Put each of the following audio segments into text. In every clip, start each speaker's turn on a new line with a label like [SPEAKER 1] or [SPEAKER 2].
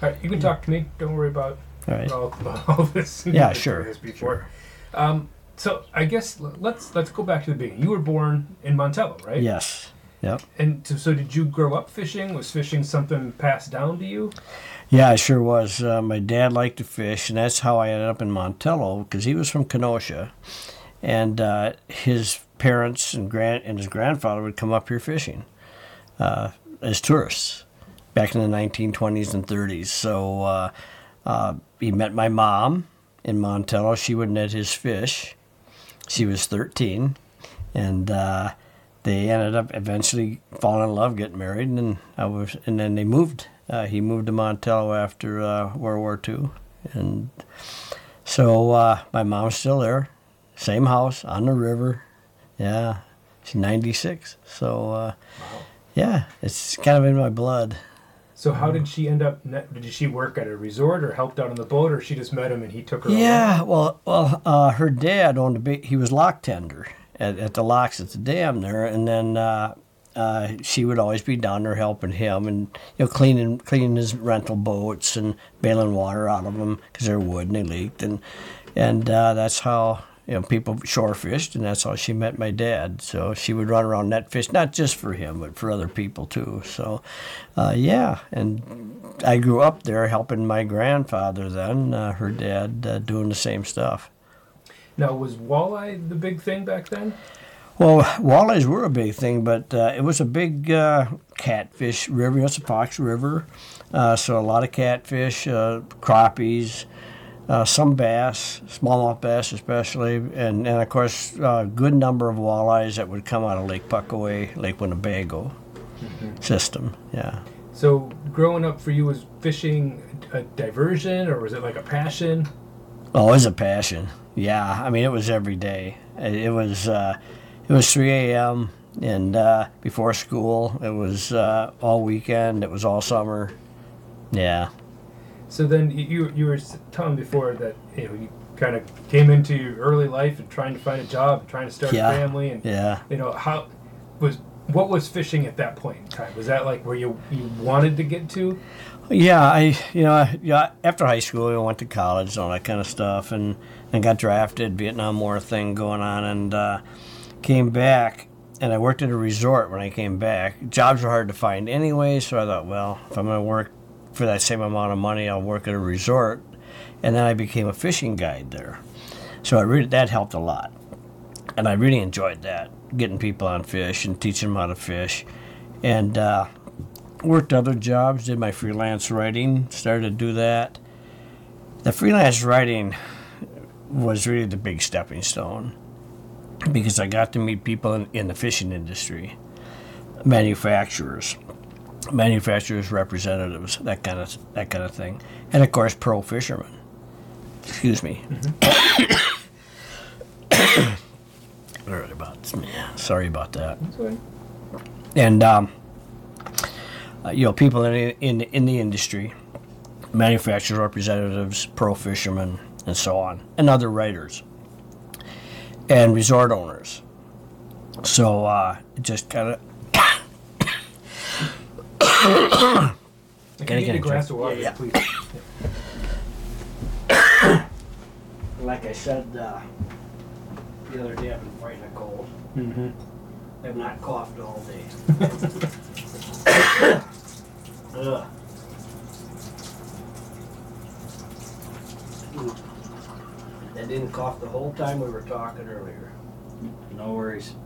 [SPEAKER 1] All right, you can talk to me. Don't worry about
[SPEAKER 2] All right.
[SPEAKER 1] all this.
[SPEAKER 2] Yeah, sure.
[SPEAKER 1] Before. So I guess let's go back to the beginning. You were born in Montello, right?
[SPEAKER 2] Yes. Yep.
[SPEAKER 1] And so did you grow up fishing? Was fishing something passed down to you?
[SPEAKER 2] Yeah, it sure was. My dad liked to fish, and that's how I ended up in Montello, because he was from Kenosha, and his parents and his grandfather would come up here fishing as tourists back in the 1920s and 30s. So he met my mom in Montello. She would net his fish. She was 13, and they ended up eventually falling in love, getting married, and then they moved. He moved to Montello after World War II, and so my mom's still there, same house on the river. Yeah, she's 96. So
[SPEAKER 1] Wow.
[SPEAKER 2] yeah, it's kind of in my blood.
[SPEAKER 1] So how did she end up? Did she work at a resort or helped out on the boat, or she just met him and he took her?
[SPEAKER 2] Yeah, well, her dad owned he was lock tender at the locks at the dam there, and then she would always be down there helping him and cleaning his rental boats and bailing water out of them because they're wood and they leaked, and that's how people shore fished, and that's how she met my dad. So she would run around net fish, not just for him, but for other people too. So, yeah, and I grew up there helping my grandfather then, her dad, doing the same stuff.
[SPEAKER 1] Now, was walleye the big thing back then?
[SPEAKER 2] Well, walleyes were a big thing, but it was a big catfish river. It's a Fox River, so a lot of catfish, crappies, some bass, smallmouth bass especially, and of course a good number of walleyes that would come out of Lake Puckaway, Lake Winnebago system. Yeah.
[SPEAKER 1] So growing up for you, was fishing a diversion or was it like a passion?
[SPEAKER 2] Oh, it was a passion. Yeah, I mean it was every day. It was 3 a.m. and before school. It was all weekend. It was all summer. Yeah.
[SPEAKER 1] So then you were telling before that you kind of came into your early life and trying to find a job, and trying to start a family, and what was fishing at that point in time? Was that like where you wanted to get to?
[SPEAKER 2] Yeah, after high school I went to college and all that kind of stuff, and got drafted. Vietnam War thing going on, and came back. And I worked at a resort when I came back. Jobs were hard to find anyway, so I thought, well, if I'm going to work for that same amount of money, I'll work at a resort. And then I became a fishing guide there. So that helped a lot. And I really enjoyed that, getting people on fish and teaching them how to fish. And worked other jobs, did my freelance writing, started to do that. The freelance writing was really the big stepping stone because I got to meet people in the fishing industry, manufacturers representatives, that kind of thing, and of course pro fishermen. Excuse me. Sorry about that.
[SPEAKER 1] That's right.
[SPEAKER 2] And people in the industry, manufacturer representatives, pro fishermen, and so on, and other writers, and resort owners. So it just kind of.
[SPEAKER 1] Can you get a glass of water, please?
[SPEAKER 2] Like I said the other day, I've been fighting a cold.
[SPEAKER 1] Mm-hmm.
[SPEAKER 2] I've not coughed all day. Ugh. I didn't cough the whole time we were talking earlier.
[SPEAKER 3] No worries.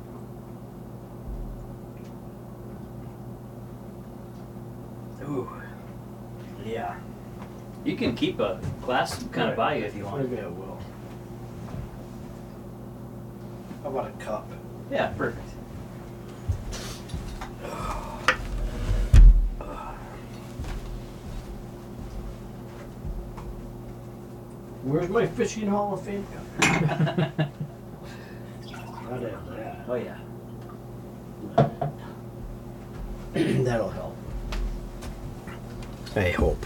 [SPEAKER 2] Ooh. Yeah.
[SPEAKER 3] You can keep a glass kind of by you if you want.
[SPEAKER 2] Maybe I will. How about a cup?
[SPEAKER 3] Yeah, perfect.
[SPEAKER 2] Where's my fishing Hall of Fame cup? Gotta have that.
[SPEAKER 3] Oh yeah.
[SPEAKER 2] That'll help. I hope.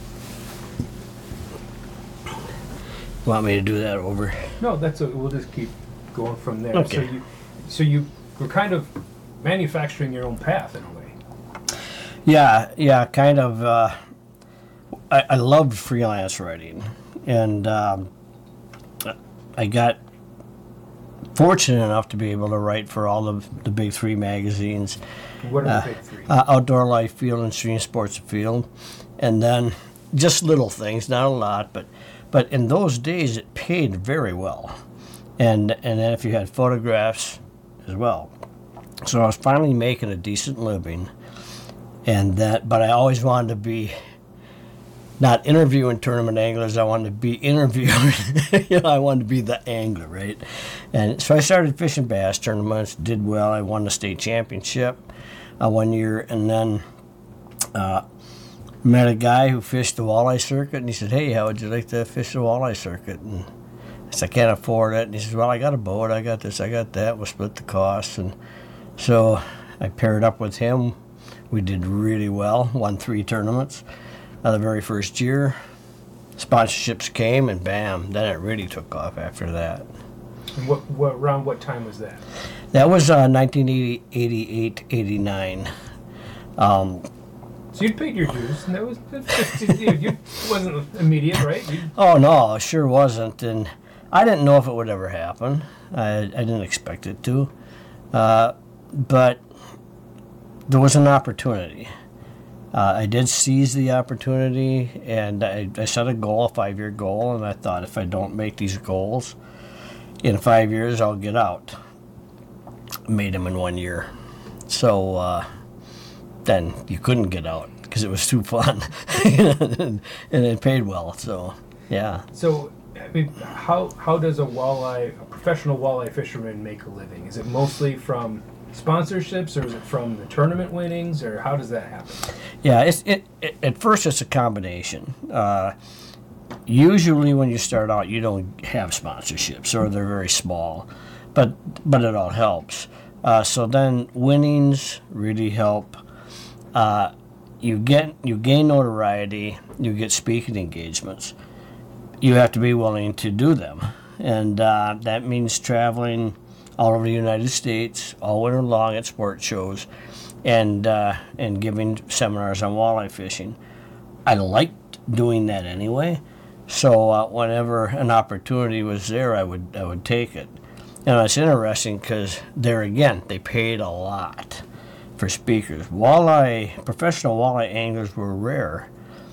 [SPEAKER 2] Want me to do that over?
[SPEAKER 1] No, we'll just keep going from there.
[SPEAKER 2] Okay.
[SPEAKER 1] So you were kind of manufacturing your own path in a way.
[SPEAKER 2] Yeah, kind of. I loved freelance writing, and I got fortunate enough to be able to write for all of the big three magazines.
[SPEAKER 1] What are the big three?
[SPEAKER 2] Outdoor Life, Field, and Stream Sports and Field. And then just little things, not a lot, but in those days it paid very well. And then if you had photographs as well. So I was finally making a decent living, but I always wanted to be not interviewing tournament anglers. I wanted to be interviewing. I wanted to be the angler, right? And so I started fishing bass tournaments. Did well. I won the state championship one year, and then met a guy who fished the walleye circuit, and he said, "Hey, how would you like to fish the walleye circuit?" And I said, "I can't afford it." And he says, "Well, I got a boat. I got this. I got that. We'll split the costs." And so I paired up with him. We did really well. Won 3 tournaments. The very first year, sponsorships came, and bam, then it really took off after that.
[SPEAKER 1] And around what time was that?
[SPEAKER 2] That was 1988, 89.
[SPEAKER 1] So you'd paid your dues, and that was you wasn't immediate, right?
[SPEAKER 2] Oh no, it sure wasn't, and I didn't know if it would ever happen. I didn't expect it to, but there was an opportunity. I did seize the opportunity, and I set a goal, a 5-year goal, and I thought if I don't make these goals in 5 years, I'll get out. Made them in 1 year. So then you couldn't get out because it was too fun, and it paid well. So yeah.
[SPEAKER 1] So I mean, how does a professional walleye fisherman make a living? Is it mostly from sponsorships, or is it from the tournament winnings, or how does that happen?
[SPEAKER 2] Yeah, at first it's a combination. Usually when you start out, you don't have sponsorships, or they're very small, but it all helps. So then winnings really help. You gain notoriety. You get speaking engagements. You have to be willing to do them, and that means traveling all over the United States all winter long at sport shows, and giving seminars on walleye fishing. I liked doing that anyway, so whenever an opportunity was there, I would take it. And it's interesting because there again, they paid a lot for speakers. Professional walleye anglers were rare.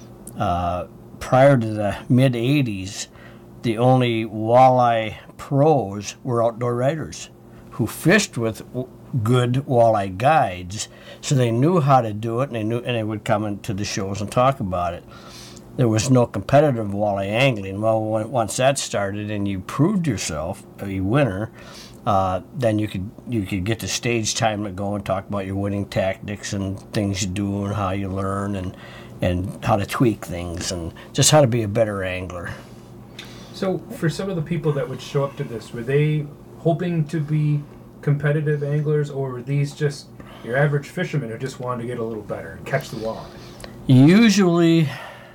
[SPEAKER 2] Prior to the mid-'80s, the only walleye pros were outdoor writers who fished with good walleye guides, so they knew how to do it, and they would come into the shows and talk about it. There was no competitive walleye angling. Well, once that started and you proved yourself a winner, then you could get the stage time to go and talk about your winning tactics and things you do and how you learn and how to tweak things and just how to be a better angler.
[SPEAKER 1] So for some of the people that would show up to this, were they hoping to be competitive anglers, or were these just your average fishermen who just wanted to get a little better and catch the walleye?
[SPEAKER 2] Usually,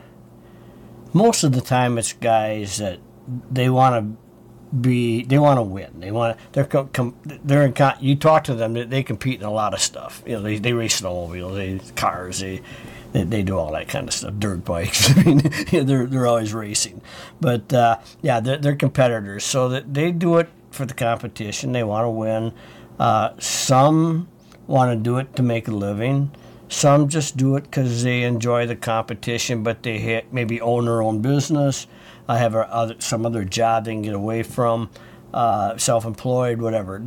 [SPEAKER 2] most of the time, it's guys that they want to win. You talk to them, they compete in a lot of stuff. They race snowmobiles, cars, they do all that kind of stuff, dirt bikes. I mean, they're always racing. But they're competitors, so that they do it for the competition. They want to win. Some want to do it to make a living. Some just do it because they enjoy the competition, but they maybe own their own business, have some other job they can get away from, self-employed, whatever.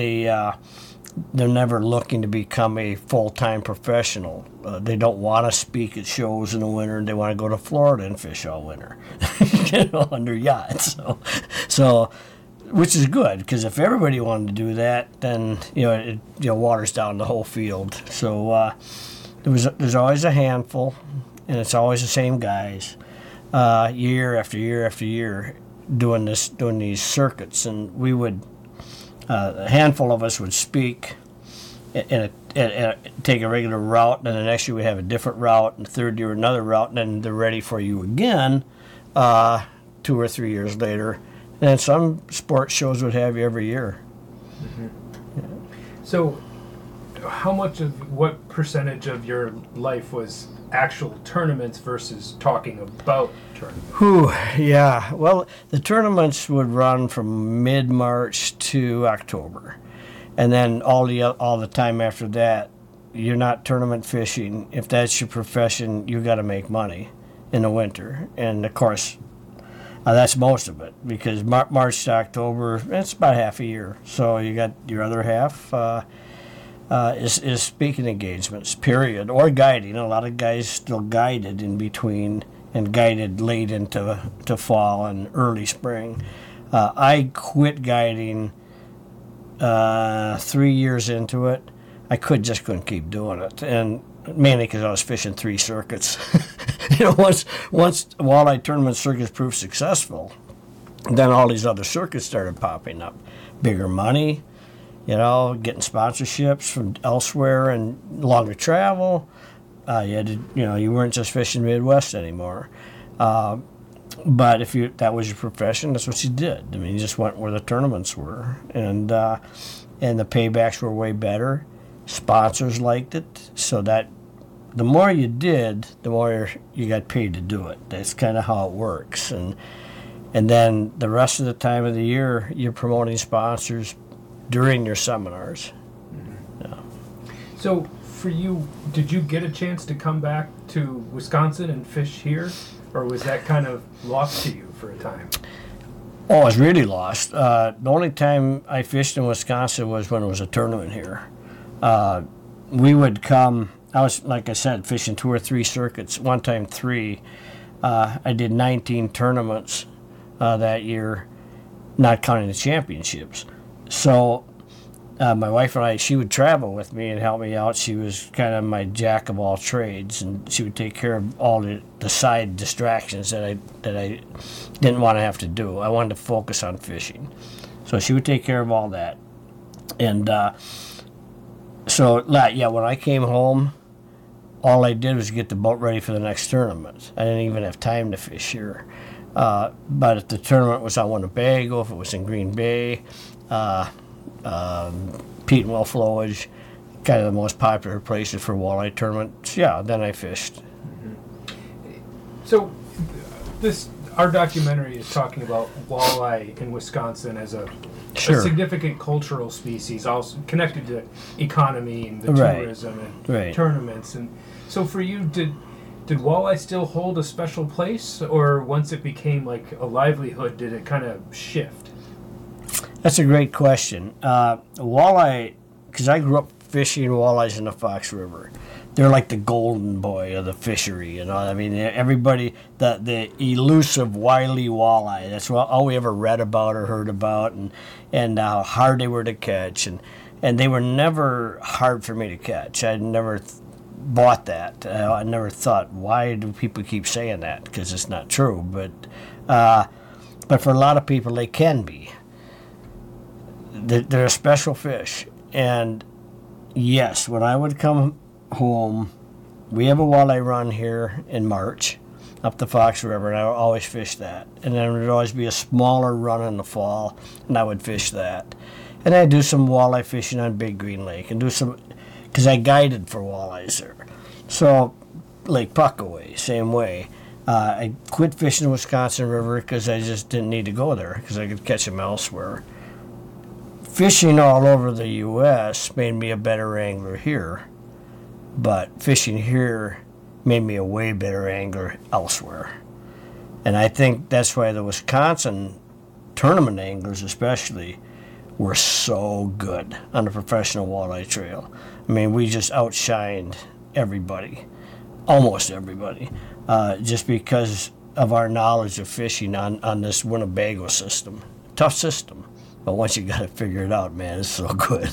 [SPEAKER 2] They're never looking to become a full-time professional. They don't want to speak at shows in the winter. They want to go to Florida and fish all winter, on their yachts. So, which is good, because if everybody wanted to do that, then it waters down the whole field. So there's always a handful, and it's always the same guys, year after year after year, doing these circuits, and we would. A handful of us would speak and take a regular route, and the next year we'd have a different route, and the third year another route, and then they're ready for you again 2 or 3 years later. And some sports shows would have you every year.
[SPEAKER 1] Mm-hmm. Yeah. So what percentage of your life was actual tournaments versus talking about tournaments?
[SPEAKER 2] Whew, yeah. Well, the tournaments would run from mid-March to October, and then all the time after that, you're not tournament fishing. If that's your profession, you got to make money in the winter, and of course, that's most of it because March to October, it's about half a year. So you got your other half is speaking engagements, period, or guiding. A lot of guys still guided in between and guided late into fall and early spring. I quit guiding 3 years into it. I couldn't keep doing it, and mainly because I was fishing 3 circuits. Once walleye tournament circuits proved successful, then all these other circuits started popping up. Bigger money, getting sponsorships from elsewhere and longer travel. You weren't just fishing Midwest anymore. But if that was your profession, that's what you did. I mean, you just went where the tournaments were, and the paybacks were way better. Sponsors liked it, so that the more you did, the more you got paid to do it. That's kind of how it works, and then the rest of the time of the year, you're promoting sponsors during your seminars.
[SPEAKER 1] Mm-hmm.
[SPEAKER 2] Yeah.
[SPEAKER 1] So for you, did you get a chance to come back to Wisconsin and fish here, or was that kind of lost to you for a time?
[SPEAKER 2] Oh, I was really lost. The only time I fished in Wisconsin was when it was a tournament here. We would come, I was, like I said, fishing 2 or 3 circuits, one time 3. I did 19 tournaments that year, not counting the championships. So my wife and I, she would travel with me and help me out. She was kind of my jack of all trades, and she would take care of all the side distractions that I didn't want to have to do. I wanted to focus on fishing. So she would take care of all that. And when I came home, all I did was get the boat ready for the next tournament. I didn't even have time to fish here. But if the tournament was on Winnebago, if it was in Green Bay, Pete and Will Flowage, kind of the most popular places for walleye tournaments, then I fished.
[SPEAKER 1] So our documentary is talking about walleye in Wisconsin as a significant cultural species, also connected to economy and the tourism and tournaments. And so for you, did walleye still hold a special place, or once it became like a livelihood, did it kind of shift?
[SPEAKER 2] That's a great question. Walleye, because I grew up fishing walleyes in the Fox River. They're like the golden boy of the fishery, I mean, everybody, the elusive wily walleye. That's all we ever read about or heard about, and how hard they were to catch, and they were never hard for me to catch. I never bought that. I never thought, why do people keep saying that? Because it's not true. But for a lot of people, they can be. They're a special fish, and yes, when I would come home, we have a walleye run here in March up the Fox River, and I would always fish that. And then there would always be a smaller run in the fall, and I would fish that. And I'd do some walleye fishing on Big Green Lake, and do some, because I guided for walleyes there. So Lake Puckaway, same way. I quit fishing the Wisconsin River because I just didn't need to go there because I could catch them elsewhere. Fishing all over the U.S. made me a better angler here, but fishing here made me a way better angler elsewhere. And I think that's why the Wisconsin tournament anglers especially were so good on the professional walleye trail. I mean, we just outshined everybody, almost everybody, just because of our knowledge of fishing on this Winnebago system. Tough system. But once you got to figure it out, man, it's so good,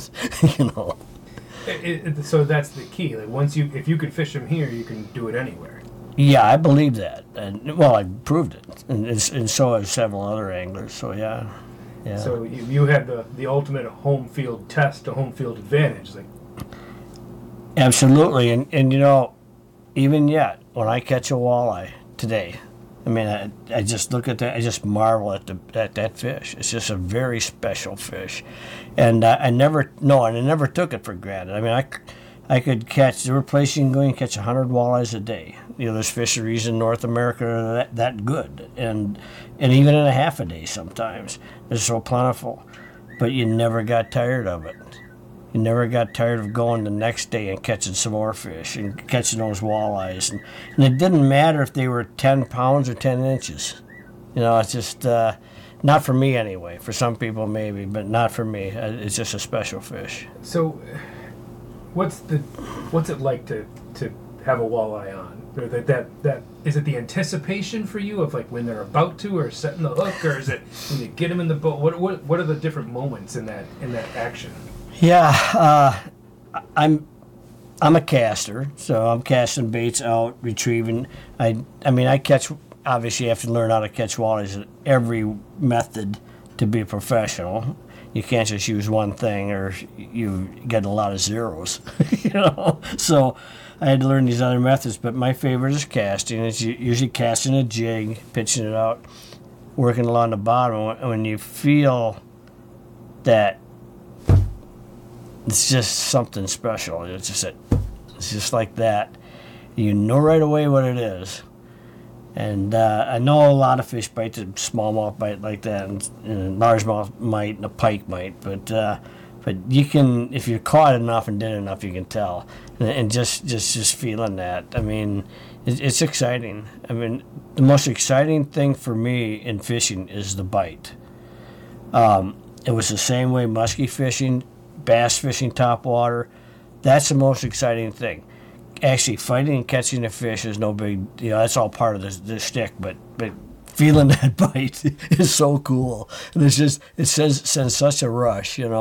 [SPEAKER 1] So that's the key. Like if you could fish them here, you can do it anywhere.
[SPEAKER 2] Yeah, I believe that, and I proved it, and so have several other anglers. So yeah.
[SPEAKER 1] So you had the ultimate home field test, a home field advantage.
[SPEAKER 2] Absolutely, and even yet, when I catch a walleye today, I mean, I just look at that. I just marvel at that fish. It's just a very special fish, and I never took it for granted. I mean, I could catch. There were places you can go and catch 100 walleyes a day. There's fisheries in North America that are that good, and even in a half a day sometimes. They're so plentiful, but you never got tired of it. You never got tired of going the next day and catching some more fish and catching those walleyes, and it didn't matter if they were 10 pounds or 10 inches. It's just not for me anyway. For some people maybe, but not for me. It's just a special fish.
[SPEAKER 1] So, what's it like to have a walleye on? Or that is it the anticipation for you of like when they're about to or setting the hook, or is it when you get them in the boat? What are the different moments in that action?
[SPEAKER 2] Yeah, I'm a caster, so I'm casting baits out, retrieving. I mean I catch. Obviously, you have to learn how to catch walleyes at every method to be a professional. You can't just use one thing or you get a lot of zeros, So I had to learn these other methods, but my favorite is casting. It's usually casting a jig, pitching it out, working along the bottom. When you feel that it's just something special, it's just like that. You know right away what it is. And I know a lot of fish bite, the smallmouth bite like that, and largemouth might, and a pike might, but you can, if you're caught enough and did enough, you can tell, and just feeling that. I mean, it's exciting. I mean, the most exciting thing for me in fishing is the bite. It was the same way muskie fishing, bass fishing, topwater. That's the most exciting thing. Actually, fighting and catching a fish is no big, that's all part of the shtick, but feeling that bite is so cool. And it sends such a rush, and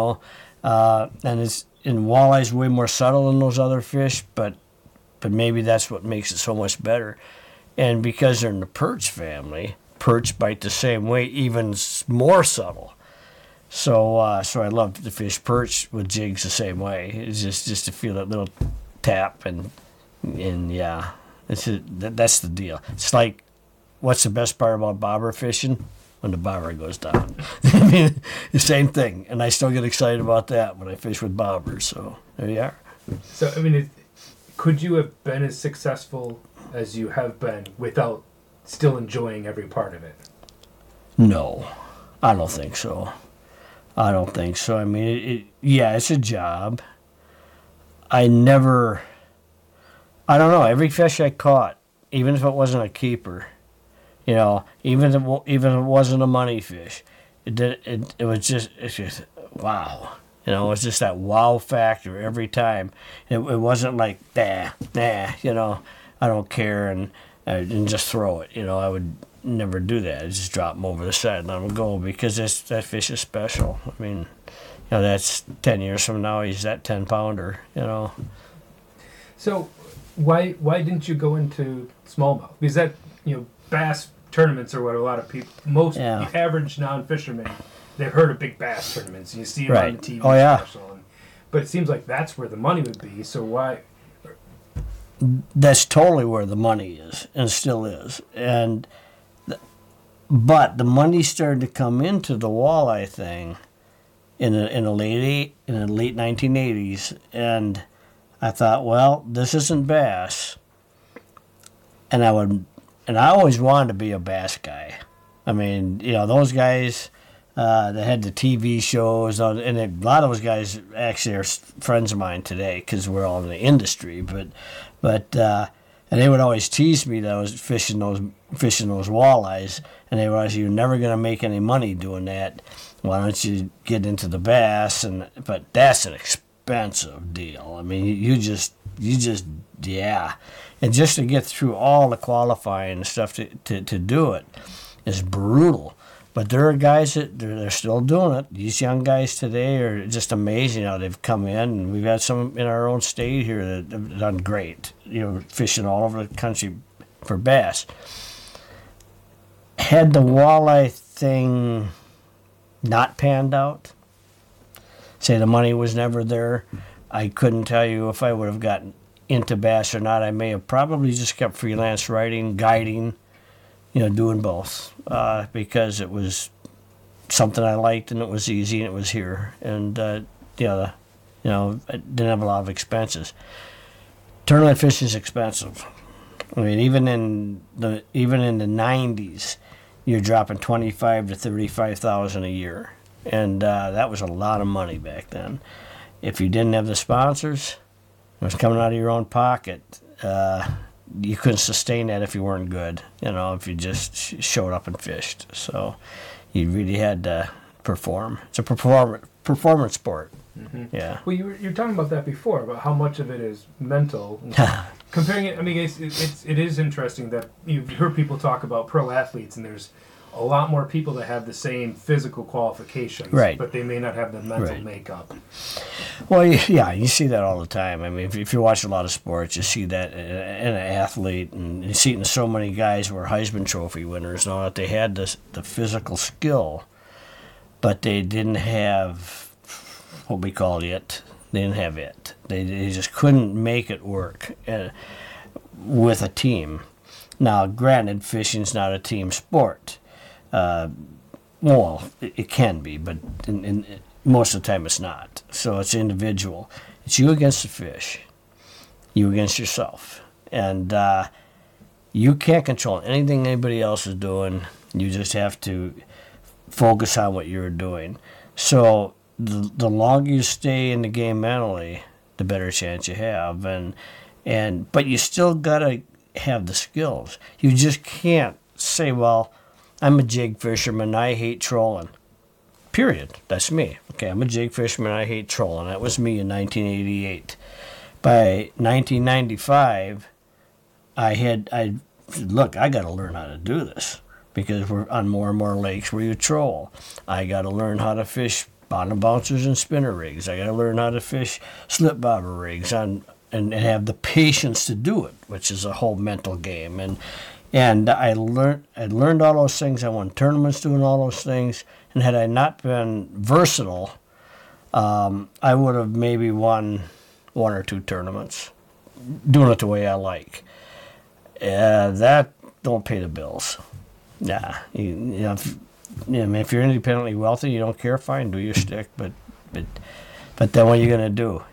[SPEAKER 2] walleye's way more subtle than those other fish, but maybe that's what makes it so much better. And because they're in the perch family, perch bite the same way, even more subtle. So I love to fish perch with jigs the same way. It's just to feel that little tap and yeah, that's the deal. It's like, what's the best part about bobber fishing? When the bobber goes down. I mean, the same thing. And I still get excited about that when I fish with bobbers. So there you are.
[SPEAKER 1] So, I mean, could you have been as successful as you have been without still enjoying every part of it?
[SPEAKER 2] No, I don't think so. I mean, it's a job. I don't know. Every fish I caught, even if it wasn't a keeper, even if it wasn't a money fish, it was just wow. It was just that wow factor every time. It wasn't like nah, I don't care and just throw it. I would never do that. I'd just drop them over the side and let them go because that fish is special. I mean, that's 10 years from now he's that 10-pounder.
[SPEAKER 1] So. Why didn't you go into smallmouth? Because that, bass tournaments are what a lot of people, the average non-fishermen, they've heard of big bass tournaments. And you see them on the TV special. But it seems like that's where the money would be. So why?
[SPEAKER 2] That's totally where the money is, and still is. But the money started to come into the walleye thing in the late 1980s, and I thought, well, this isn't bass, and I always wanted to be a bass guy. I mean, those guys that had the TV shows, and a lot of those guys actually are friends of mine today because we're all in the industry. But and they would always tease me that I was fishing those walleyes, and they were like, "You're never going to make any money doing that. Why don't you get into the bass?" But that's an expensive deal. I mean, you just and just to get through all the qualifying and stuff to do it is brutal. But there are guys that they're still doing it. These young guys today are just amazing how they've come in, and we've had some in our own state here that have done great. Fishing all over the country for bass. Had the walleye thing not panned out, say the money was never there, I couldn't tell you if I would have gotten into bass or not. I may have probably just kept freelance writing, guiding, doing both, because it was something I liked and it was easy and it was here. And, didn't have a lot of expenses. Tournament fishing is expensive. I mean, even in the 90s, you're dropping $25,000 to $35,000 a year, and that was a lot of money back then. If you didn't have the sponsors, it was coming out of your own pocket. You couldn't sustain that if you weren't good. If you just showed up and fished. So you really had to perform. It's a performance sport. Mm-hmm. Yeah.
[SPEAKER 1] Well, you're talking about that before, about how much of it is mental. Comparing it, I mean, it is interesting that you've heard people talk about pro athletes, and there's a lot more people that have the same physical qualifications,
[SPEAKER 2] right,
[SPEAKER 1] but they may not have the mental makeup.
[SPEAKER 2] Well, yeah, you see that all the time. I mean, if you watch a lot of sports, you see that in an athlete, and you see it in so many guys who are Heisman Trophy winners, and all that they had the physical skill, but they didn't have what we call it. They didn't have it. They just couldn't make it work with a team. Now, granted, fishing's not a team sport. Well, it can be, but in most of the time it's not. So it's individual. It's you against the fish, you against yourself. And you can't control anything anybody else is doing. You just have to focus on what you're doing. So the longer you stay in the game mentally, the better chance you have. But you still got to have the skills. You just can't say, well, I'm a jig fisherman, I hate trolling. Period. That's me. Okay, I'm a jig fisherman, I hate trolling. That was me in 1988. By 1995, I said, look, I got to learn how to do this because we're on more and more lakes where you troll. I got to learn how to fish bottom bouncers and spinner rigs. I got to learn how to fish slip bobber rigs and have the patience to do it, which is a whole mental game. And I learned all those things. I won tournaments doing all those things. And had I not been versatile, I would have maybe won one or two tournaments doing it the way I like. That don't pay the bills. Nah. If you're independently wealthy, you don't care, fine, do your stick. But then what are you going to do?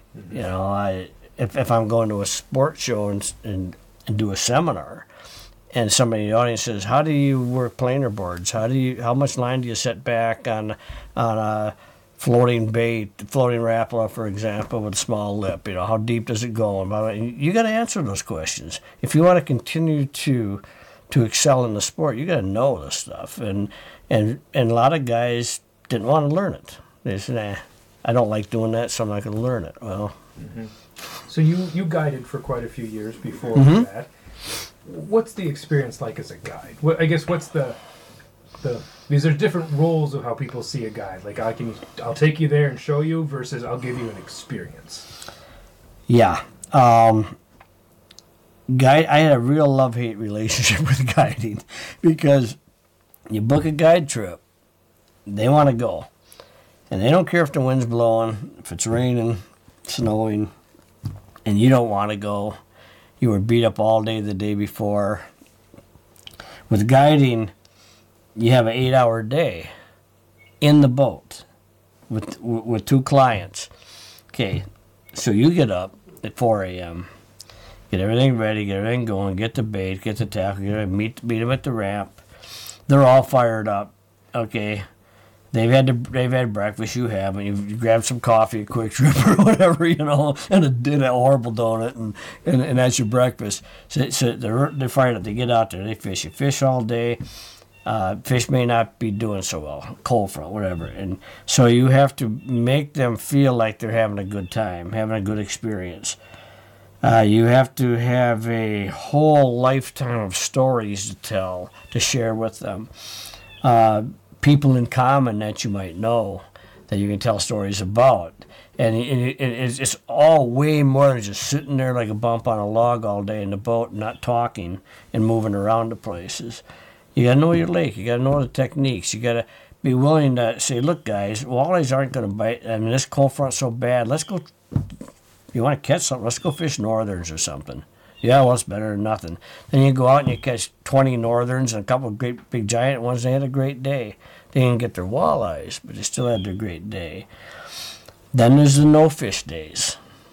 [SPEAKER 2] If I'm going to a sports show and do a seminar, and somebody in the audience says, "How do you work planer boards? How much line do you set back on a floating bait, floating Rapala, for example, with a small lip? How deep does it go?" And you got to answer those questions if you want to continue to excel in the sport. You got to know this stuff, and a lot of guys didn't want to learn it. They said, I don't like doing that, so I'm not going to learn it. Well,
[SPEAKER 1] so you guided for quite a few years before that. What's the experience like as a guide? What's the because there's different roles of how people see a guide. Like I'll take you there and show you versus I'll give you an experience.
[SPEAKER 2] Yeah. I had a real love-hate relationship with guiding because you book a guide trip, they want to go. And they don't care if the wind's blowing, if it's raining, snowing, and you don't want to go. You were beat up all day the day before. With guiding, you have an 8-hour day in the boat with two clients. Okay, so you get up at 4 a.m., get everything ready, get everything going, get the bait, get the tackle, meet them at the ramp. They're all fired up. Okay, they've had breakfast. You haven't. You grabbed some coffee, a quick trip or whatever, and did a horrible donut, and that's your breakfast. So they're fired up. They get out there. They fish. You fish all day. Fish may not be doing so well, cold front, whatever, and so you have to make them feel like they're having a good time, having a good experience. You have to have a whole lifetime of stories to tell, to share with them. People in common that you might know that you can tell stories about. And it's all way more than just sitting there like a bump on a log all day in the boat, not talking and moving around to places. You got to know your lake. You got to know the techniques. You got to be willing to say, look, guys, walleyes aren't going to bite. I mean, this cold front's so bad. Let's go. You want to catch something? Let's go fish northerns or something. Yeah, well, it's better than nothing. Then you go out and you catch 20 northerns and a couple of great big giant ones. They had a great day. They didn't get their walleyes, but they still had their great day. Then there's the no fish days.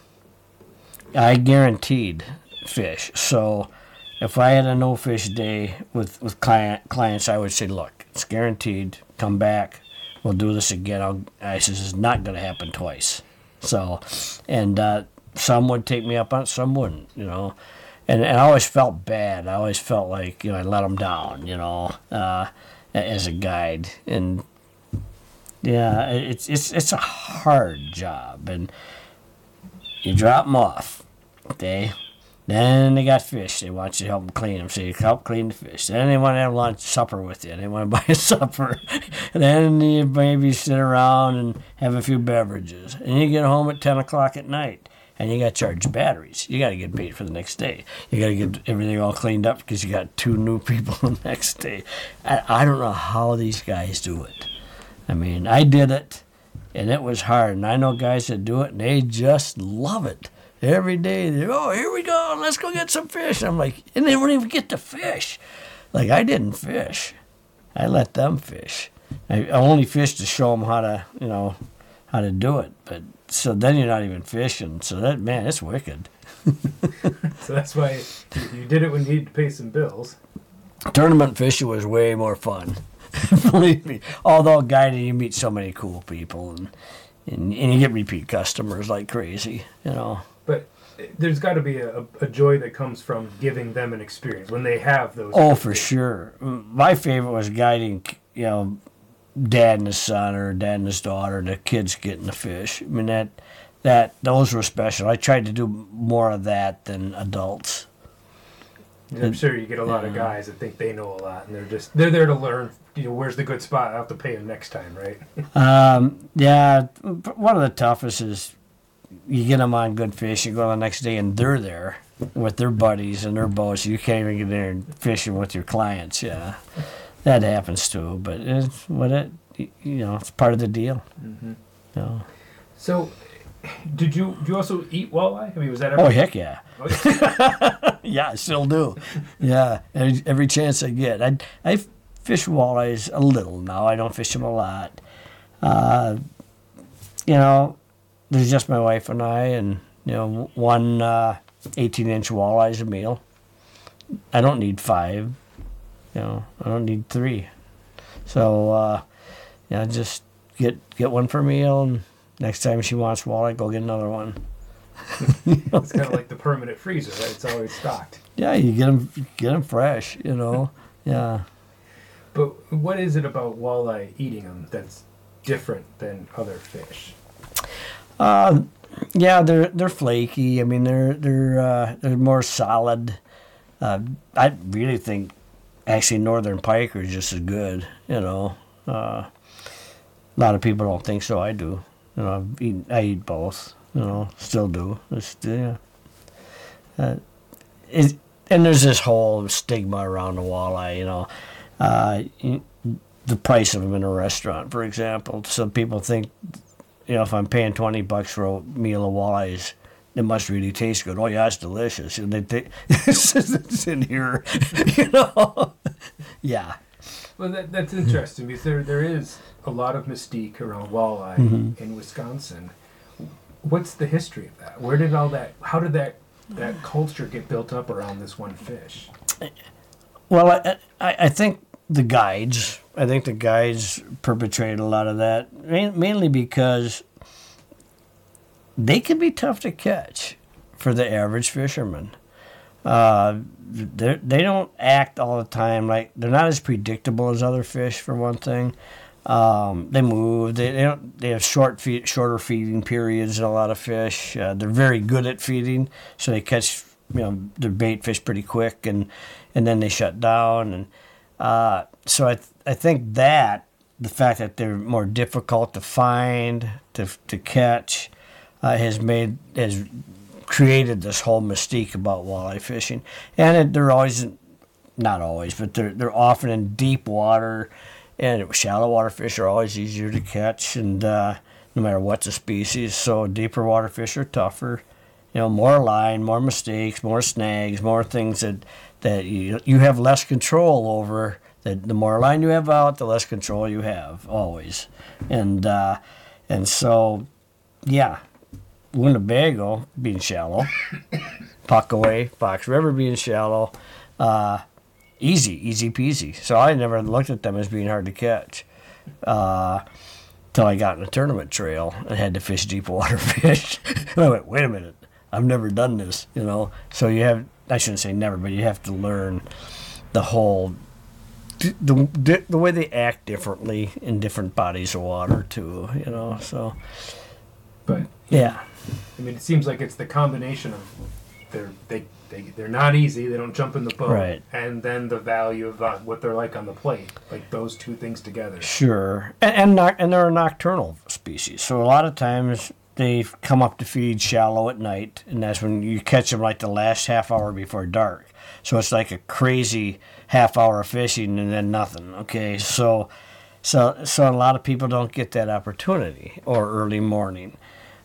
[SPEAKER 2] I guaranteed fish. So if I had a no fish day with clients, I would say, look, it's guaranteed. Come back. We'll do this again. I says, it's not going to happen twice. So, and some would take me up on it, some wouldn't, you know. And I always felt bad. I always felt like, you know, I let them down, you know, as a guide. And yeah, it's a hard job. And you drop them off, okay? Then they got fish. They want you to help them clean them. So you help clean the fish. Then they want to have lunch, supper with you. They want to buy a supper. Then you maybe sit around and have a few beverages. And you get home at 10 o'clock at night. And you got to charge batteries. You got to get paid for the next day. You got to get everything all cleaned up because you got 2 new people the next day. I don't know how these guys do it. I mean, I did it, and it was hard. And I know guys that do it, and they just love it. Every day, oh, here we go, let's go get some fish. I'm like, and they won't even get to fish. Like, I didn't fish. I let them fish. I only fished to show them how to, you know, how to do it. But so then you're not even fishing. So that, man, it's wicked.
[SPEAKER 1] So that's why you did it when you needed to pay some bills.
[SPEAKER 2] Tournament fishing was way more fun. Believe me. Although guiding, you meet so many cool people and you get repeat customers like crazy, you know.
[SPEAKER 1] But there's got to be a joy that comes from giving them an experience when they have those.
[SPEAKER 2] Oh, for sure. My favorite was guiding, you know, dad and his son or dad and his daughter, the kids getting the fish. I mean, those were special. I tried to do more of that than adults.
[SPEAKER 1] I'm sure you get a lot of guys that think they know a lot, and they're there to learn. You know, where's the good spot? I'll have to pay them next time, right?
[SPEAKER 2] Yeah. One of the toughest is you get them on good fish. You go the next day, and they're there with their buddies and their boats. You can't even get there and fishing with your clients. Yeah, that happens too. But it's it's part of the deal.
[SPEAKER 1] Mm-hmm.
[SPEAKER 2] You know.
[SPEAKER 1] So, do you also eat walleye? I mean, was that?
[SPEAKER 2] Oh, heck yeah. Yeah, I still do. Yeah, every chance I get. I fish walleyes a little now. I don't fish them a lot. You know, there's just my wife and I, and you know, one 18-inch walleye is a meal. I don't need 5. You know, I don't need 3. So, just get one for a meal, and next time she wants walleye, go get another one.
[SPEAKER 1] It's kind of like the permanent freezer, right? It's always stocked.
[SPEAKER 2] Yeah, you get them fresh, you know. Yeah.
[SPEAKER 1] But what is it about walleye eating them that's different than other fish?
[SPEAKER 2] Yeah, they're flaky. I mean, they're more solid. I really think actually northern pike are just as good. You know, a lot of people don't think so. I do. You know, I eat both. You know, still do. And there's this whole stigma around the walleye. You know, the price of them in a restaurant, for example. Some people think, you know, if I'm paying $20 for a meal of walleyes, it must really taste good. Oh yeah, it's delicious. And they think it's in here, you know. Yeah.
[SPEAKER 1] Well, that's interesting because there is a lot of mystique around walleye in Wisconsin. What's the history of that? Where did all that? How did that culture get built up around this one fish?
[SPEAKER 2] Well, I think the guides. I think the guides perpetrated a lot of that, mainly because they can be tough to catch for the average fisherman. They don't act all the time. Like, they're not as predictable as other fish, for one thing. They move. They have shorter feeding periods than a lot of fish. They're very good at feeding, so they catch their bait fish pretty quick, and then they shut down. And so I think that the fact that they're more difficult to find, to catch, has created this whole mystique about walleye fishing. And they're always, not always, but they're often in deep water. And shallow water fish are always easier to catch, and no matter what the species. So deeper water fish are tougher. You know, more line, more mistakes, more snags, more things that you have less control over. The more line you have out, the less control you have always. And so Yeah. Winnebago being shallow. Puckaway, Fox River being shallow. Easy peasy. So I never looked at them as being hard to catch. Till I got in a tournament trail and had to fish deep water fish. And I went, wait a minute, I've never done this, you know. So you have, I shouldn't say never, but you have to learn the whole, the way they act differently in different bodies of water too, you know. So,
[SPEAKER 1] but
[SPEAKER 2] yeah,
[SPEAKER 1] I mean, it seems like it's the combination of they're not easy. They don't jump in the boat,
[SPEAKER 2] right?
[SPEAKER 1] And then the value of what they're like on the plate, like those two things together.
[SPEAKER 2] Sure, and they're a nocturnal species, so a lot of times they come up to feed shallow at night, and that's when you catch them like the last half hour before dark. So it's like a crazy half hour of fishing and then nothing. Okay, so a lot of people don't get that opportunity or early morning.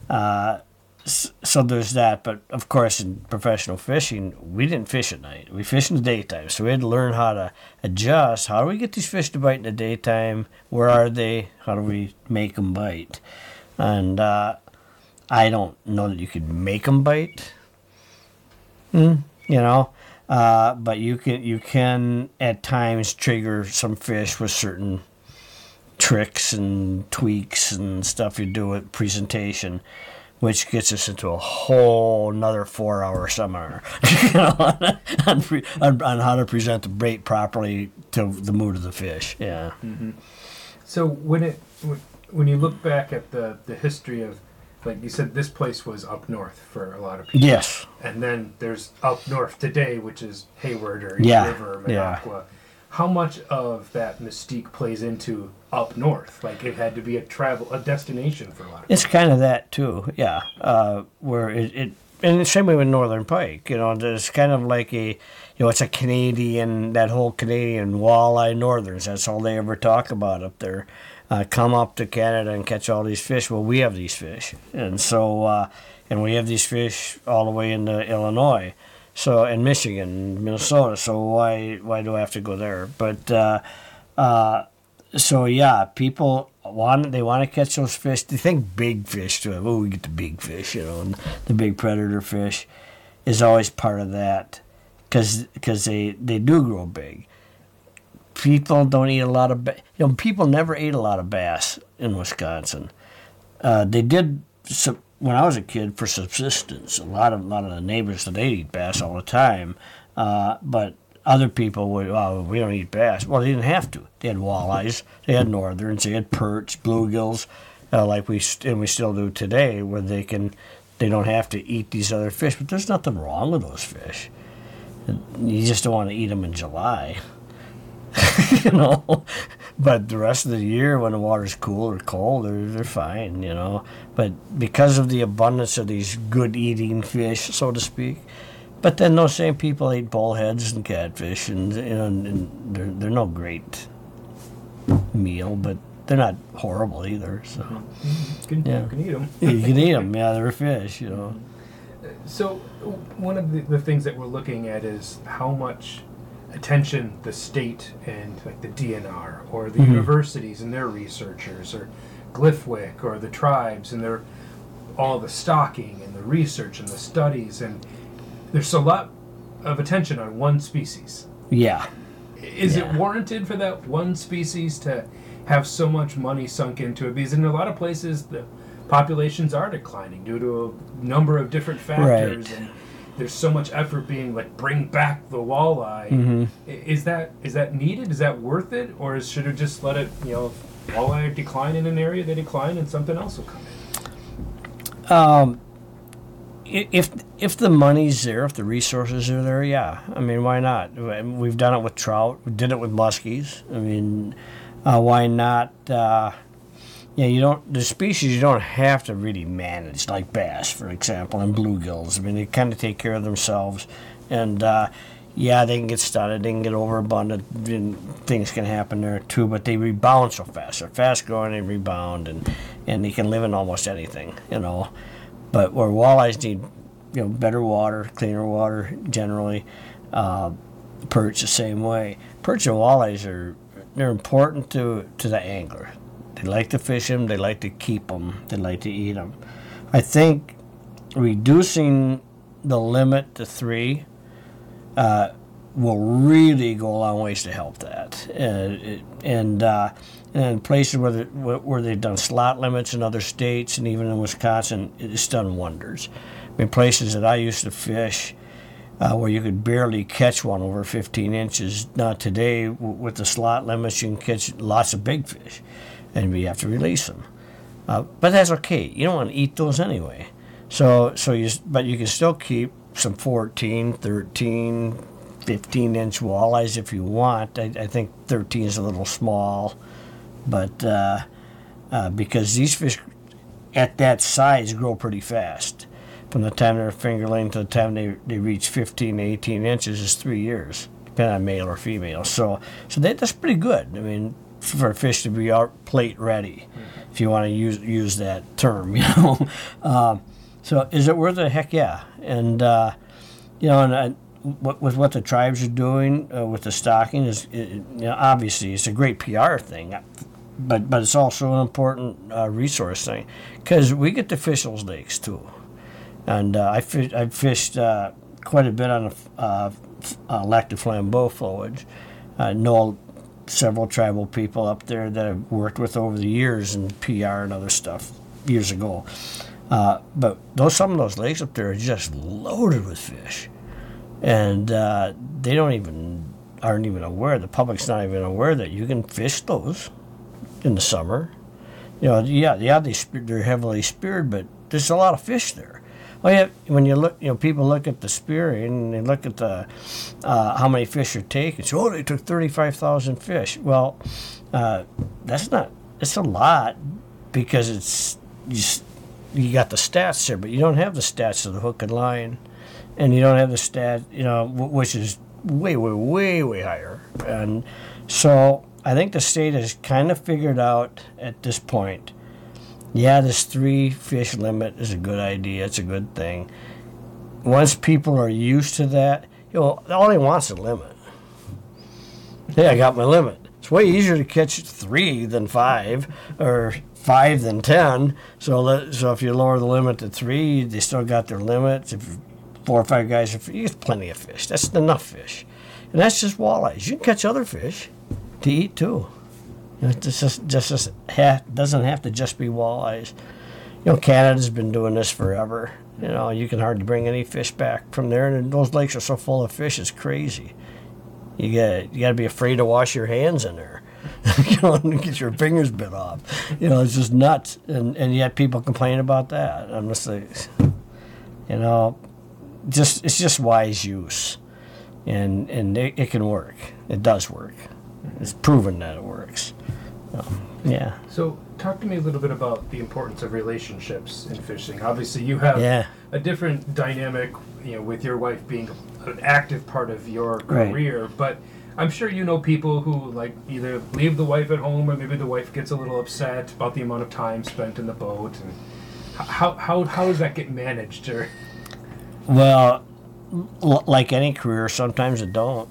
[SPEAKER 2] So there's that, but of course in professional fishing, we didn't fish at night. We fished in the daytime, so we had to learn how to adjust. How do we get these fish to bite in the daytime? Where are they? How do we make them bite? And I don't know that you could make them bite, you know, but you can at times trigger some fish with certain tricks and tweaks and stuff you do with presentation, which gets us into a whole another 4-hour seminar you know, on how to present the bait properly to the mood of the fish. Yeah.
[SPEAKER 1] Mm-hmm. So when you look back at the history of, like you said, this place was up north for a lot of people.
[SPEAKER 2] Yes.
[SPEAKER 1] And then there's up north today, which is Hayward or East River or Minocqua. Yeah. How much of that mystique plays into up north? Like it had to be a destination for a lot of people.
[SPEAKER 2] It's kind of that too, yeah. Where it and the same way with Northern Pike, you know, there's kind of like it's a Canadian, that whole Canadian walleye northerns. That's all they ever talk about up there. Come up to Canada and catch all these fish. Well, we have these fish, and so and we have these fish all the way into Illinois. So and Michigan, Minnesota. So why do I have to go there? But so yeah, people want to catch those fish. They think big fish too. Oh, we get the big fish, you know, and the big predator fish is always part of that because they do grow big. People don't eat a lot of people never ate a lot of bass in Wisconsin. They did. When I was a kid, for subsistence, a lot of the neighbors, they eat bass all the time, but other people would, we don't eat bass. Well, they didn't have to. They had walleyes, they had northerns, they had perch, bluegills, like we still do today, where they don't have to eat these other fish. But there's nothing wrong with those fish. You just don't want to eat them in July, you know. But the rest of the year, when the water's cool or cold, they're fine, you know. But because of the abundance of these good-eating fish, so to speak, but then those same people eat bullheads and catfish, and you know, and they're no great meal, but they're not horrible either. So
[SPEAKER 1] you can eat them.
[SPEAKER 2] You can eat them. Yeah, they're fish, you know.
[SPEAKER 1] So one of the things that we're looking at is how much attention the state and like the DNR or the universities and their researchers or Glyphwick or the tribes and their all the stocking and the research and the studies, and there's a lot of attention on one species.
[SPEAKER 2] Yeah.
[SPEAKER 1] Is it warranted for that one species to have so much money sunk into it? Because in a lot of places the populations are declining due to a number of different factors, right. And there's so much effort being like bring back the walleye. Mm-hmm. Is that needed? Is that worth it, or should we just let it? You know, if walleye decline in an area, they decline, and something else will come in.
[SPEAKER 2] If the money's there, if the resources are there, yeah. I mean, why not? We've done it with trout. We did it with muskies. I mean, why not? The species you don't have to really manage, like bass, for example, and bluegills. I mean, they kind of take care of themselves, and they can get stunted, they can get overabundant, and things can happen there too. But they rebound so fast. They're fast growing, they rebound, and they can live in almost anything, you know. But where walleyes need, better water, cleaner water generally. Perch the same way. Perch and walleyes they're important to the angler. They like to fish them. They like to keep them. They like to eat them. I think reducing the limit to 3 will really go a long ways to help that. And places where they've done slot limits in other states and even in Wisconsin, it's done wonders. I mean, places that I used to fish where you could barely catch one over 15 inches. Now today, with the slot limits, you can catch lots of big fish, and you have to release them. But that's okay. You don't want to eat those anyway. But you can still keep some 14, 13, 15-inch walleyes if you want. I think 13 is a little small, but because these fish at that size grow pretty fast. From the time they're fingerling to the time they reach 15 to 18 inches is 3 years, depending on male or female. So that's pretty good. I mean, for a fish to be out plate ready, if you want to use that term, you know. So is it worth it? Heck yeah. And with what the tribes are doing with the stocking is, obviously it's a great PR thing, but it's also an important resource thing because we get to fish those lakes too. And I've fished quite a bit on lac de flambeau flowage. I know several tribal people up there that I've worked with over the years in PR and other stuff years ago. But some of those lakes up there are just loaded with fish, and they aren't even aware. The public's not even aware that you can fish those in the summer. They're heavily speared, but there's a lot of fish there. Well, yeah, when you look, people look at the spearing and they look at the how many fish are taken. So, they took 35,000 fish. Well, that's not. It's a lot because it's you got the stats there, but you don't have the stats of the hook and line, and you don't have the stat, which is way, way, way, way higher. And so I think the state has kind of figured out at this point. Yeah, this 3 fish limit is a good idea. It's a good thing. Once people are used to that, all they want is a limit. Hey, I got my limit. It's way easier to catch 3 than 5, or 5 than 10. So if you lower the limit to 3, they still got their limits. If 4 or 5 guys, you get plenty of fish. That's enough fish. And that's just walleyes. You can catch other fish to eat too. It doesn't have to just be walleyes. Canada's been doing this forever. You can hardly bring any fish back from there, and those lakes are so full of fish, it's crazy. You got to be afraid to wash your hands in there. And get your fingers bit off. It's just nuts. And yet people complain about that. I'm just like, it's just wise use, and it can work. It does work. It's proven that it works. Yeah.
[SPEAKER 1] So talk to me a little bit about the importance of relationships in fishing. Obviously, you have a different dynamic, with your wife being an active part of your career. Right. But I'm sure you know people who either leave the wife at home, or maybe the wife gets a little upset about the amount of time spent in the boat. And how does that get managed? Or
[SPEAKER 2] well, like any career, sometimes it don't.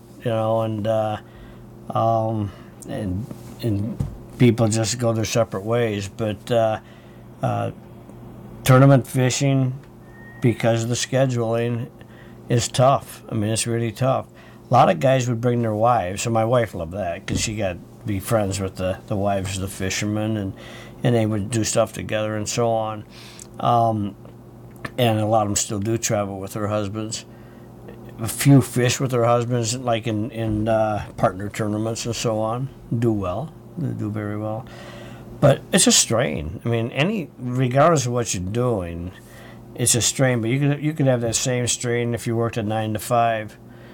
[SPEAKER 2] And people just go their separate ways. But tournament fishing, because of the scheduling, is tough. I mean, it's really tough. A lot of guys would bring their wives, so my wife loved that because she got to be friends with the wives of the fishermen, and they would do stuff together and so on. And a lot of them still do travel with their husbands. A few fish with their husbands, like in partner tournaments and so on, do well. They do very well. But it's a strain. I mean, regardless of what you're doing, it's a strain. But you could have that same strain if you worked at 9 to 5.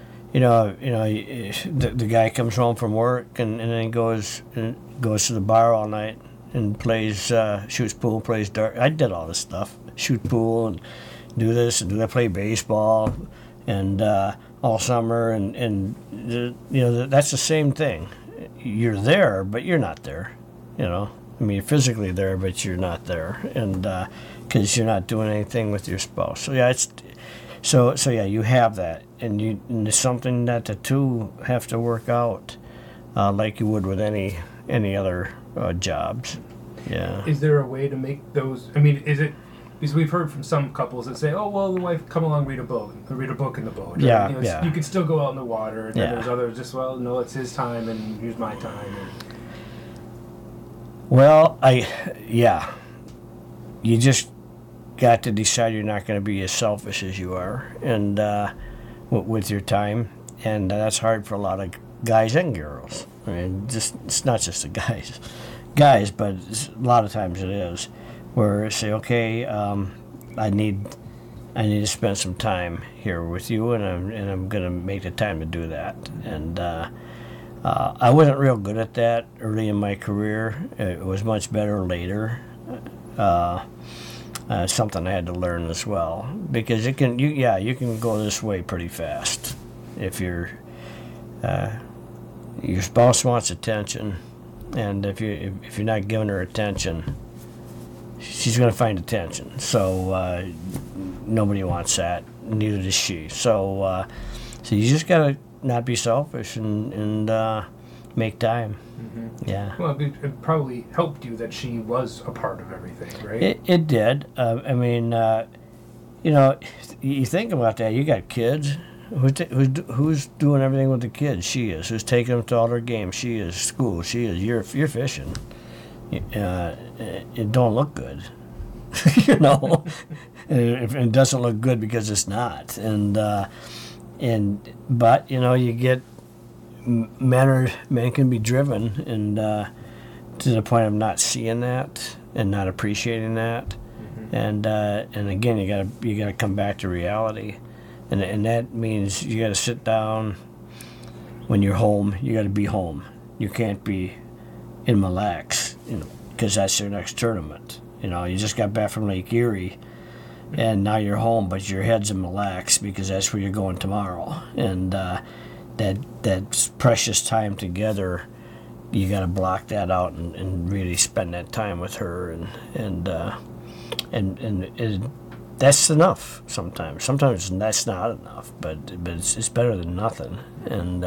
[SPEAKER 2] The guy comes home from work and then goes to the bar all night and plays, shoots pool, plays dart. I did all this stuff, shoot pool and do this and do that, play baseball. And all summer, and that's the same thing. You're there, but you're not there. You're physically there, but you're not there, and because you're not doing anything with your spouse. So yeah, you have that, and it's something that the two have to work out, like you would with any other jobs. Yeah.
[SPEAKER 1] Is there a way to make those? I mean, is it because we've heard from some couples that say, "Oh, well, the wife come along, read a book in the boat."
[SPEAKER 2] Yeah,
[SPEAKER 1] or, you can still go out in the water. And then there's others just, well, no, it's his time and here's my time.
[SPEAKER 2] Well, you just got to decide you're not going to be as selfish as you are, and with your time, and that's hard for a lot of guys and girls. I mean, it's not just the guys, but a lot of times it is, where I say, okay, I need to spend some time here with you, and I'm going to make the time to do that. And I wasn't real good at that early in my career. It was much better later. Something I had to learn as well, because you can go this way pretty fast if your spouse wants attention, and if you're not giving her attention, she's going to find attention. So nobody wants that. Neither does she. So you just got to not be selfish and make time. Mm-hmm. Yeah.
[SPEAKER 1] Well, it probably helped you that she was a part of everything, right?
[SPEAKER 2] It did. I mean, you think about that. You got kids. Who's doing everything with the kids? She is. Who's taking them to all their games? She is. School. She is. You're fishing. It don't look good. It doesn't look good because it's not. But you get men can be driven and to the point of not seeing that and not appreciating that, mm-hmm. and again you gotta come back to reality, and that means you gotta sit down when you're home. You gotta be home. You can't be in Mille Lacs, because that's your next tournament. You just got back from Lake Erie, and now you're home, but your head's in Mille Lacs because that's where you're going tomorrow, and that precious time together, you got to block that out and really spend that time with her, and that's enough sometimes. Sometimes that's not enough, but it's better than nothing. And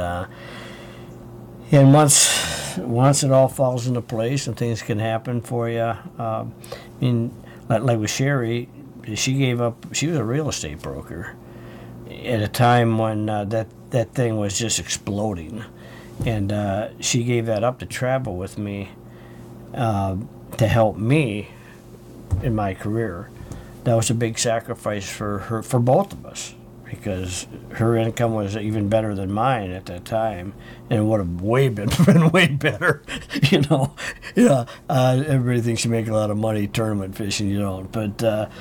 [SPEAKER 2] once it all falls into place and things can happen for you, I mean, like with Sherry, she gave up. She was a real estate broker at a time when that thing was just exploding, and she gave that up to travel with me to help me in my career. That was a big sacrifice for both of us, because her income was even better than mine at that time, and it would have been way better. Everybody thinks you make a lot of money tournament fishing. You don't, but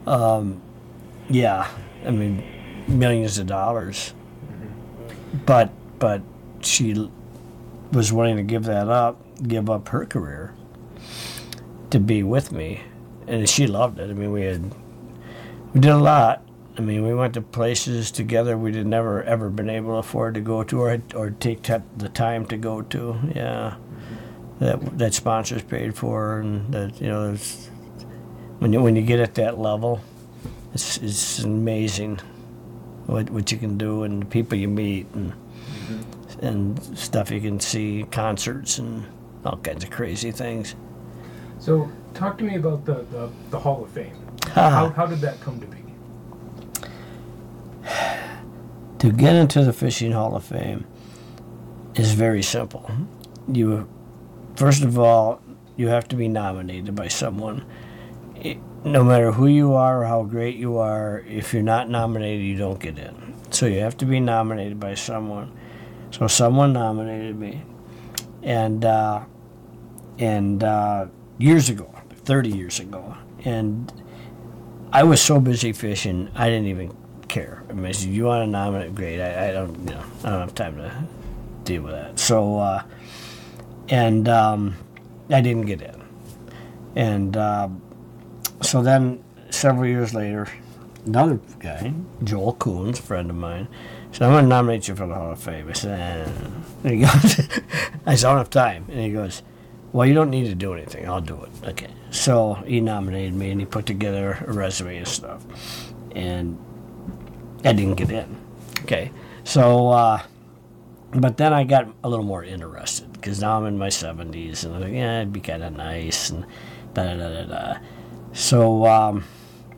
[SPEAKER 2] I mean, millions of dollars. But she was willing to give up her career to be with me, and she loved it. I mean, we did a lot. I mean, we went to places together we had never ever been able to afford to go to, or take the time to go to. Yeah, that sponsors paid for, and that when you get at that level, it's amazing what you can do, and the people you meet, and stuff you can see, concerts and all kinds of crazy things.
[SPEAKER 1] So talk to me about the Hall of Fame. How did that come to be?
[SPEAKER 2] To get into the Fishing Hall of Fame is very simple. First of all, you have to be nominated by someone. No matter who you are or how great you are, if you're not nominated, you don't get in. So you have to be nominated by someone. So someone nominated me, and years ago, 30 years ago, and I was so busy fishing, I didn't even care. I mean, I said, you want to nominate? Great. I don't have time to deal with that. So, I didn't get in, and so then several years later, another guy, Joel Coons, a friend of mine, said, I'm going to nominate you for the Hall of Fame. I said, and he goes, I said, I don't have time. And he goes, well, you don't need to do anything. I'll do it. Okay. So he nominated me, and he put together a resume and stuff. And I didn't get in. Okay. So, but then I got a little more interested, because now I'm in my 70s, and I'm like, yeah, it'd be kind of nice, and da-da-da-da-da. So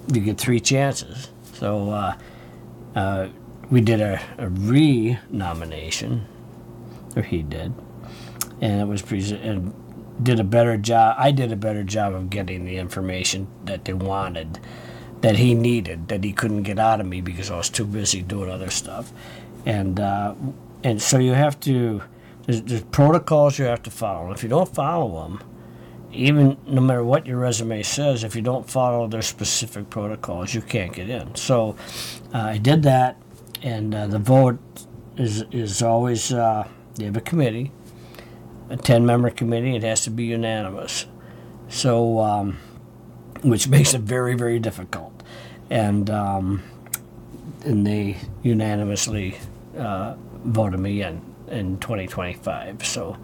[SPEAKER 2] you get 3 chances. So we did a re-nomination, or he did, and it was and did a better job. I did a better job of getting the information that they wanted, that he needed, that he couldn't get out of me because I was too busy doing other stuff, and so you have to. There's protocols you have to follow. And if you don't follow them, even no matter what your resume says, if you don't follow their specific protocols, you can't get in. So I did that, and the vote is always you have a committee, a 10-member committee. It has to be unanimous. So which makes it very, very difficult, and they unanimously voted me in 2025. So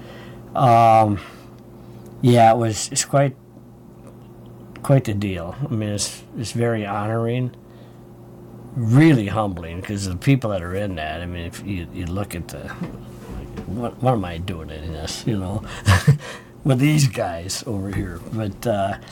[SPEAKER 2] yeah, it's quite the deal. I mean, it's very honoring, really humbling, because the people that are in that, I mean, if you look at what am I doing in this, with these guys over here? But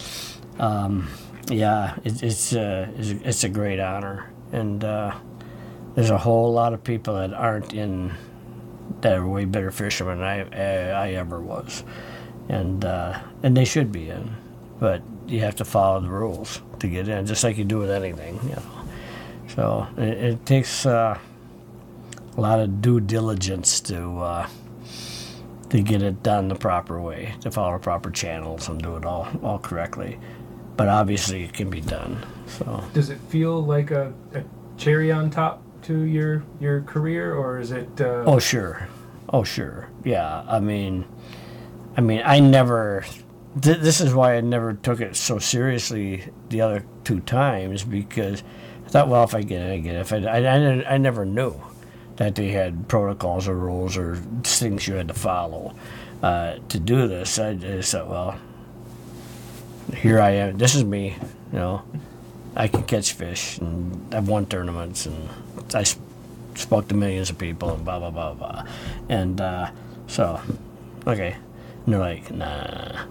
[SPEAKER 2] yeah, it's a great honor, and there's a whole lot of people that aren't in that are way better fishermen than I ever was, and they should be in, but you have to follow the rules to get in, just like you do with anything, So it takes a lot of due diligence to get it done the proper way, to follow proper channels and do it all correctly. But obviously it can be done. So
[SPEAKER 1] does it feel like a cherry on top to your career, or is it?
[SPEAKER 2] Oh sure, yeah. I mean, I never. This is why I never took it so seriously the other 2 times, because I thought, well, if I get it, I get it. If I never knew that they had protocols or rules or things you had to follow to do this. I just thought, well, here I am. This is me. I can catch fish, and I've won tournaments, and I spoke to millions of people, and blah blah blah blah. And so, okay, and they're like, nah.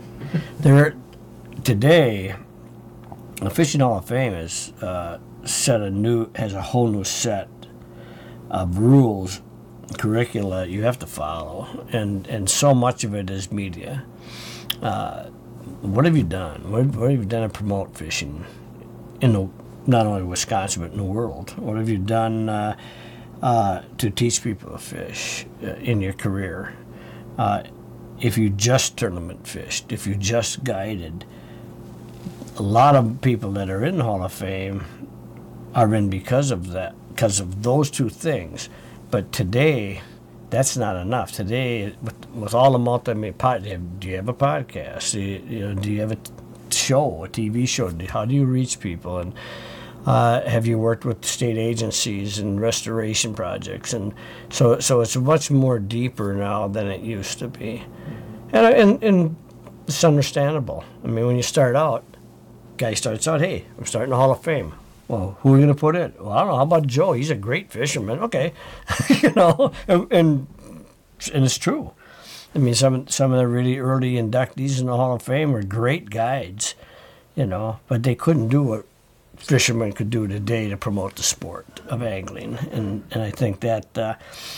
[SPEAKER 2] Today, the Fishing Hall of Fame has has a whole new set of rules, curricula you have to follow, and so much of it is media. What have you done? What have you done to promote fishing in not only Wisconsin but in the world? What have you done to teach people to fish in your career? If you just tournament fished, if you just guided, a lot of people that are in the Hall of Fame are in because of that, because of those 2 things. But today, that's not enough. Today, with all the multimedia, do you have a podcast? Do you have a show, a TV show? How do you reach people? And have you worked with state agencies and restoration projects? And so it's much more deeper now than it used to be. And it's understandable. I mean, when you start out, guy starts out, hey, I'm starting the Hall of Fame. Well, who are we going to put in? Well, I don't know. How about Joe? He's a great fisherman. Okay. And it's true. I mean, some of the really early inductees in the Hall of Fame were great guides, but they couldn't do what fishermen could do today to promote the sport of angling. And I think that,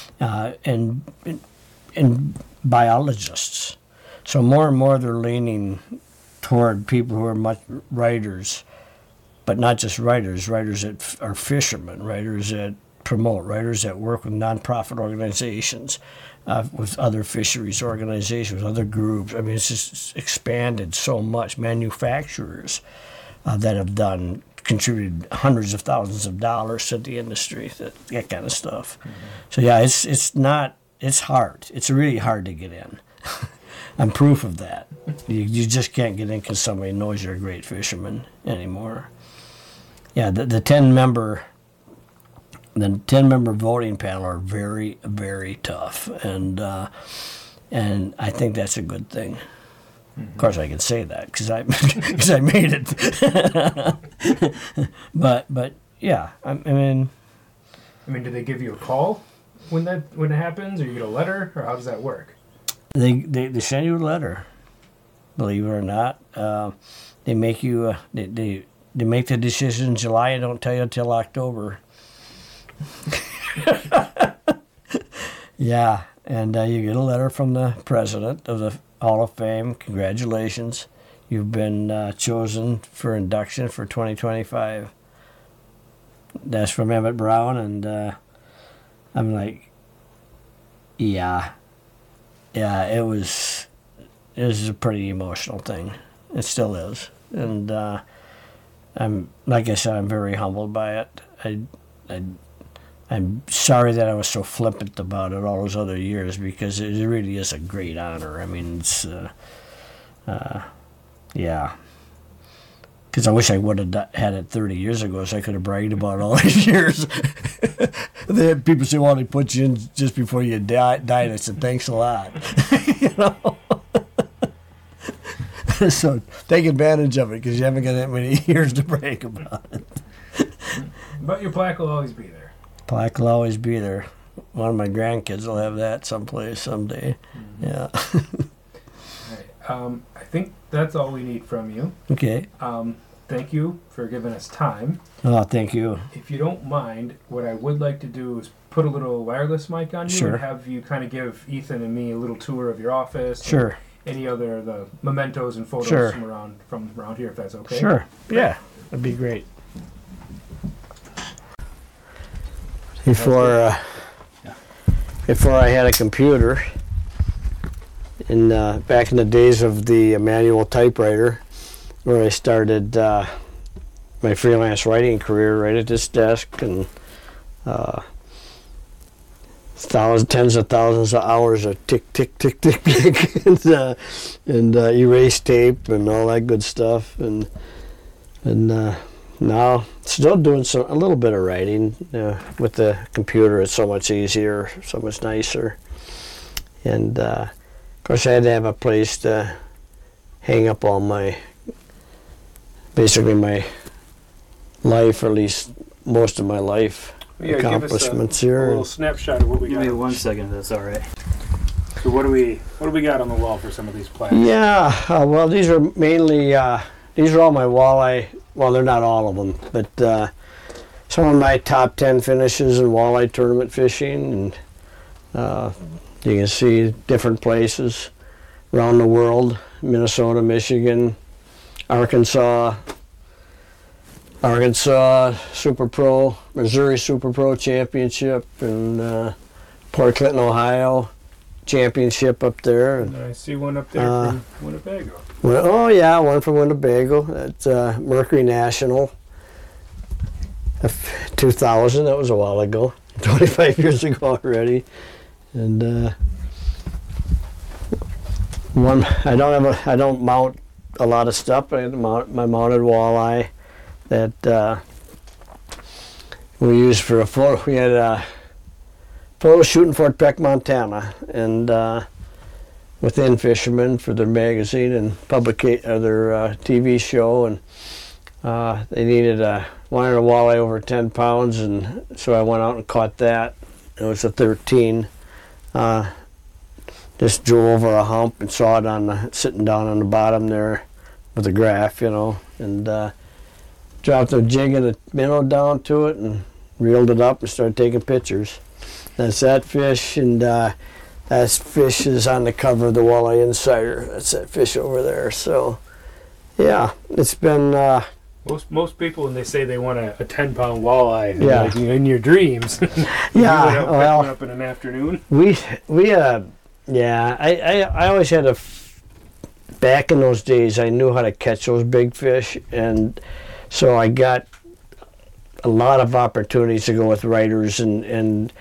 [SPEAKER 2] and biologists. So more and more they're leaning toward people who are much writers, but not just writers that are fishermen, writers that promote, writers that work with nonprofit organizations, with other fisheries organizations, with other groups. I mean, it's just expanded so much. Manufacturers that have contributed hundreds of thousands of dollars to the industry, that kind of stuff. Mm-hmm. So yeah, it's hard. It's really hard to get in. I'm proof of that. You just can't get in because somebody knows you're a great fisherman anymore. Yeah, the 10-member voting panel are very, very tough, and I think that's a good thing. Mm-hmm. Of course, I can say that because I made it. but yeah, I mean,
[SPEAKER 1] do they give you a call when it happens, or you get a letter, or how does that work?
[SPEAKER 2] They send you a letter. Believe it or not, they make you you make the decision in July, I don't tell you until October. Yeah, and you get a letter from the president of the Hall of Fame. Congratulations. You've been chosen for induction for 2025. That's from Emmett Brown, and I'm like, yeah, it was a pretty emotional thing. It still is, and I'm, like I said, I'm very humbled by it. I'm sorry that I was so flippant about it all those other years, because it really is a great honor. I mean, it's yeah. Because I wish I would have had it 30 years ago, so I could have bragged about all these years. People say, well, they put you in just before you died. I said, thanks a lot. You know? So take advantage of it, because you haven't got that many years to brag about it.
[SPEAKER 1] But your plaque will always be there.
[SPEAKER 2] Plaque will always be there. One of my grandkids will have that someplace someday. Mm-hmm. Yeah.
[SPEAKER 1] All right. I think that's all we need from you.
[SPEAKER 2] Okay.
[SPEAKER 1] Thank you for giving us time.
[SPEAKER 2] Oh, thank you.
[SPEAKER 1] If you don't mind, what I would like to do is put a little wireless mic on you.
[SPEAKER 2] Sure.
[SPEAKER 1] And have you kind of give Ethan and me a little tour of your office.
[SPEAKER 2] Sure.
[SPEAKER 1] Any other the mementos and photos
[SPEAKER 2] sure.
[SPEAKER 1] from around here, if that's okay.
[SPEAKER 2] Sure. Yeah, that'd be great. Before I had a computer, back in the days of the manual typewriter, where I started my freelance writing career right at this desk, and tens of thousands of hours of tick, tick, tick, tick, tick, and erase tape and all that good stuff, and now still doing a little bit of writing with the computer. It's so much easier, so much nicer, and of course I had to have a place to hang up all basically my life, or at least most of my life. Accomplishments here.
[SPEAKER 4] A little snapshot of what we got.
[SPEAKER 3] Give me 1 second, if that's all right.
[SPEAKER 4] So what do we got on the wall for some of these plaques?
[SPEAKER 2] Yeah, well, these are mainly these are all my walleye. Well, they're not all of them, but some of my top 10 finishes in walleye tournament fishing, and you can see different places around the world: Minnesota, Michigan, Arkansas Super Pro, Missouri Super Pro Championship, and Port Clinton, Ohio Championship up there. And
[SPEAKER 1] I see one up there from Winnebago.
[SPEAKER 2] Well, oh yeah, one from Winnebago. That's Mercury National. 2000. That was a while ago, 25 years ago already. And one, I don't mount a lot of stuff, but I my mounted walleye that we used for a photo. We had a photo shoot in Fort Peck, Montana, and with In-Fisherman for their magazine and their TV show, and they wanted a walleye over 10 pounds, and so I went out and caught that. It was a 13. Just drove over a hump and saw it sitting down on the bottom there with a graph, and dropped the jig and the minnow down to it and reeled it up and started taking pictures. That's that fish, and that fish is on the cover of the Walleye Insider. That's that fish over there. So, yeah, it's been...
[SPEAKER 1] Most people, when they say they want a 10-pound walleye,
[SPEAKER 2] yeah,
[SPEAKER 1] like in your dreams,
[SPEAKER 2] yeah, well,
[SPEAKER 1] one up in an afternoon.
[SPEAKER 2] Yeah, I always had back in those days, I knew how to catch those big fish, and so I got a lot of opportunities to go with writers and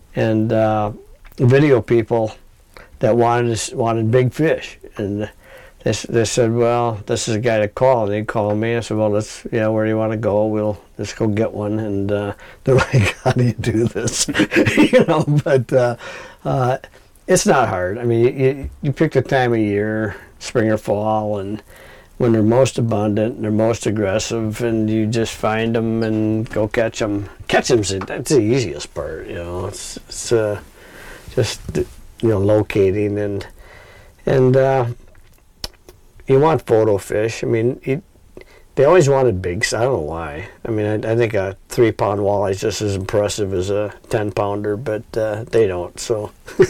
[SPEAKER 2] video people that wanted big fish, and they said, well, this is a guy to call. And they called me. I said, well, where do you want to go? Let's go get one. And they're like, how do you do this? But it's not hard. I mean, you pick the time of year, spring or fall, and when they're most abundant and they're most aggressive, and you just find them and go catch them. That's the easiest part, It's just locating and you want photo fish. I mean, They always wanted big. I don't know why. I mean, I think a 3-pound walleye is just as impressive as a 10-pounder, but they don't. So,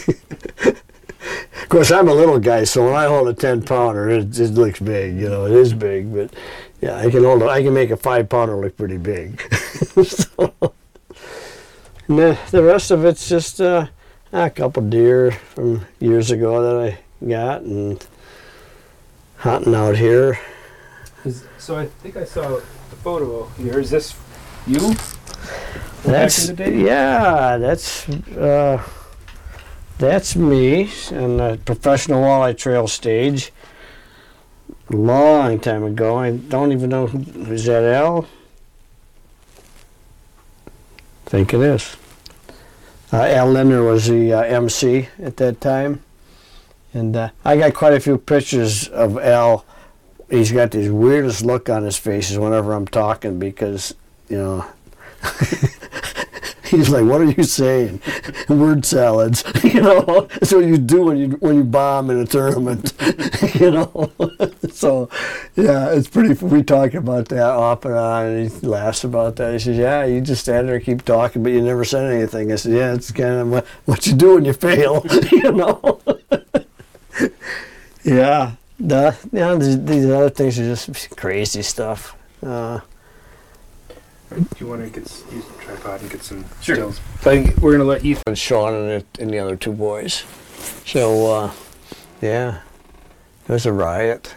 [SPEAKER 2] of course, I'm a little guy, so when I hold a 10-pounder, it looks big. You know, it is big, but yeah, I can make a 5-pounder look pretty big. So, and the rest of it's just a couple deer from years ago that I got and hunting out here.
[SPEAKER 1] So I think I saw the photo here. Is this you?
[SPEAKER 2] That's
[SPEAKER 1] back in the day?
[SPEAKER 2] Yeah, that's me on the professional walleye trail stage. Long time ago. I don't even know is that Al? I think it is. Al Lindner was the MC at that time, and I got quite a few pictures of Al. He's got this weirdest look on his face whenever I'm talking because, you know, he's like, "What are you saying?" Word salads, you know. That's what you do when you bomb in a tournament, you know. So, yeah, it's pretty. We talk about that off and on, and he laughs about that. He says, "Yeah, you just stand there and keep talking, but you never said anything." I said, "Yeah, it's kind of what you do when you fail, you know." Yeah. These other things are just crazy stuff.
[SPEAKER 1] Do you want to use the tripod and get some stills? So we're going to let Ethan.
[SPEAKER 2] And Sean and the other two boys. So, yeah, it was a riot.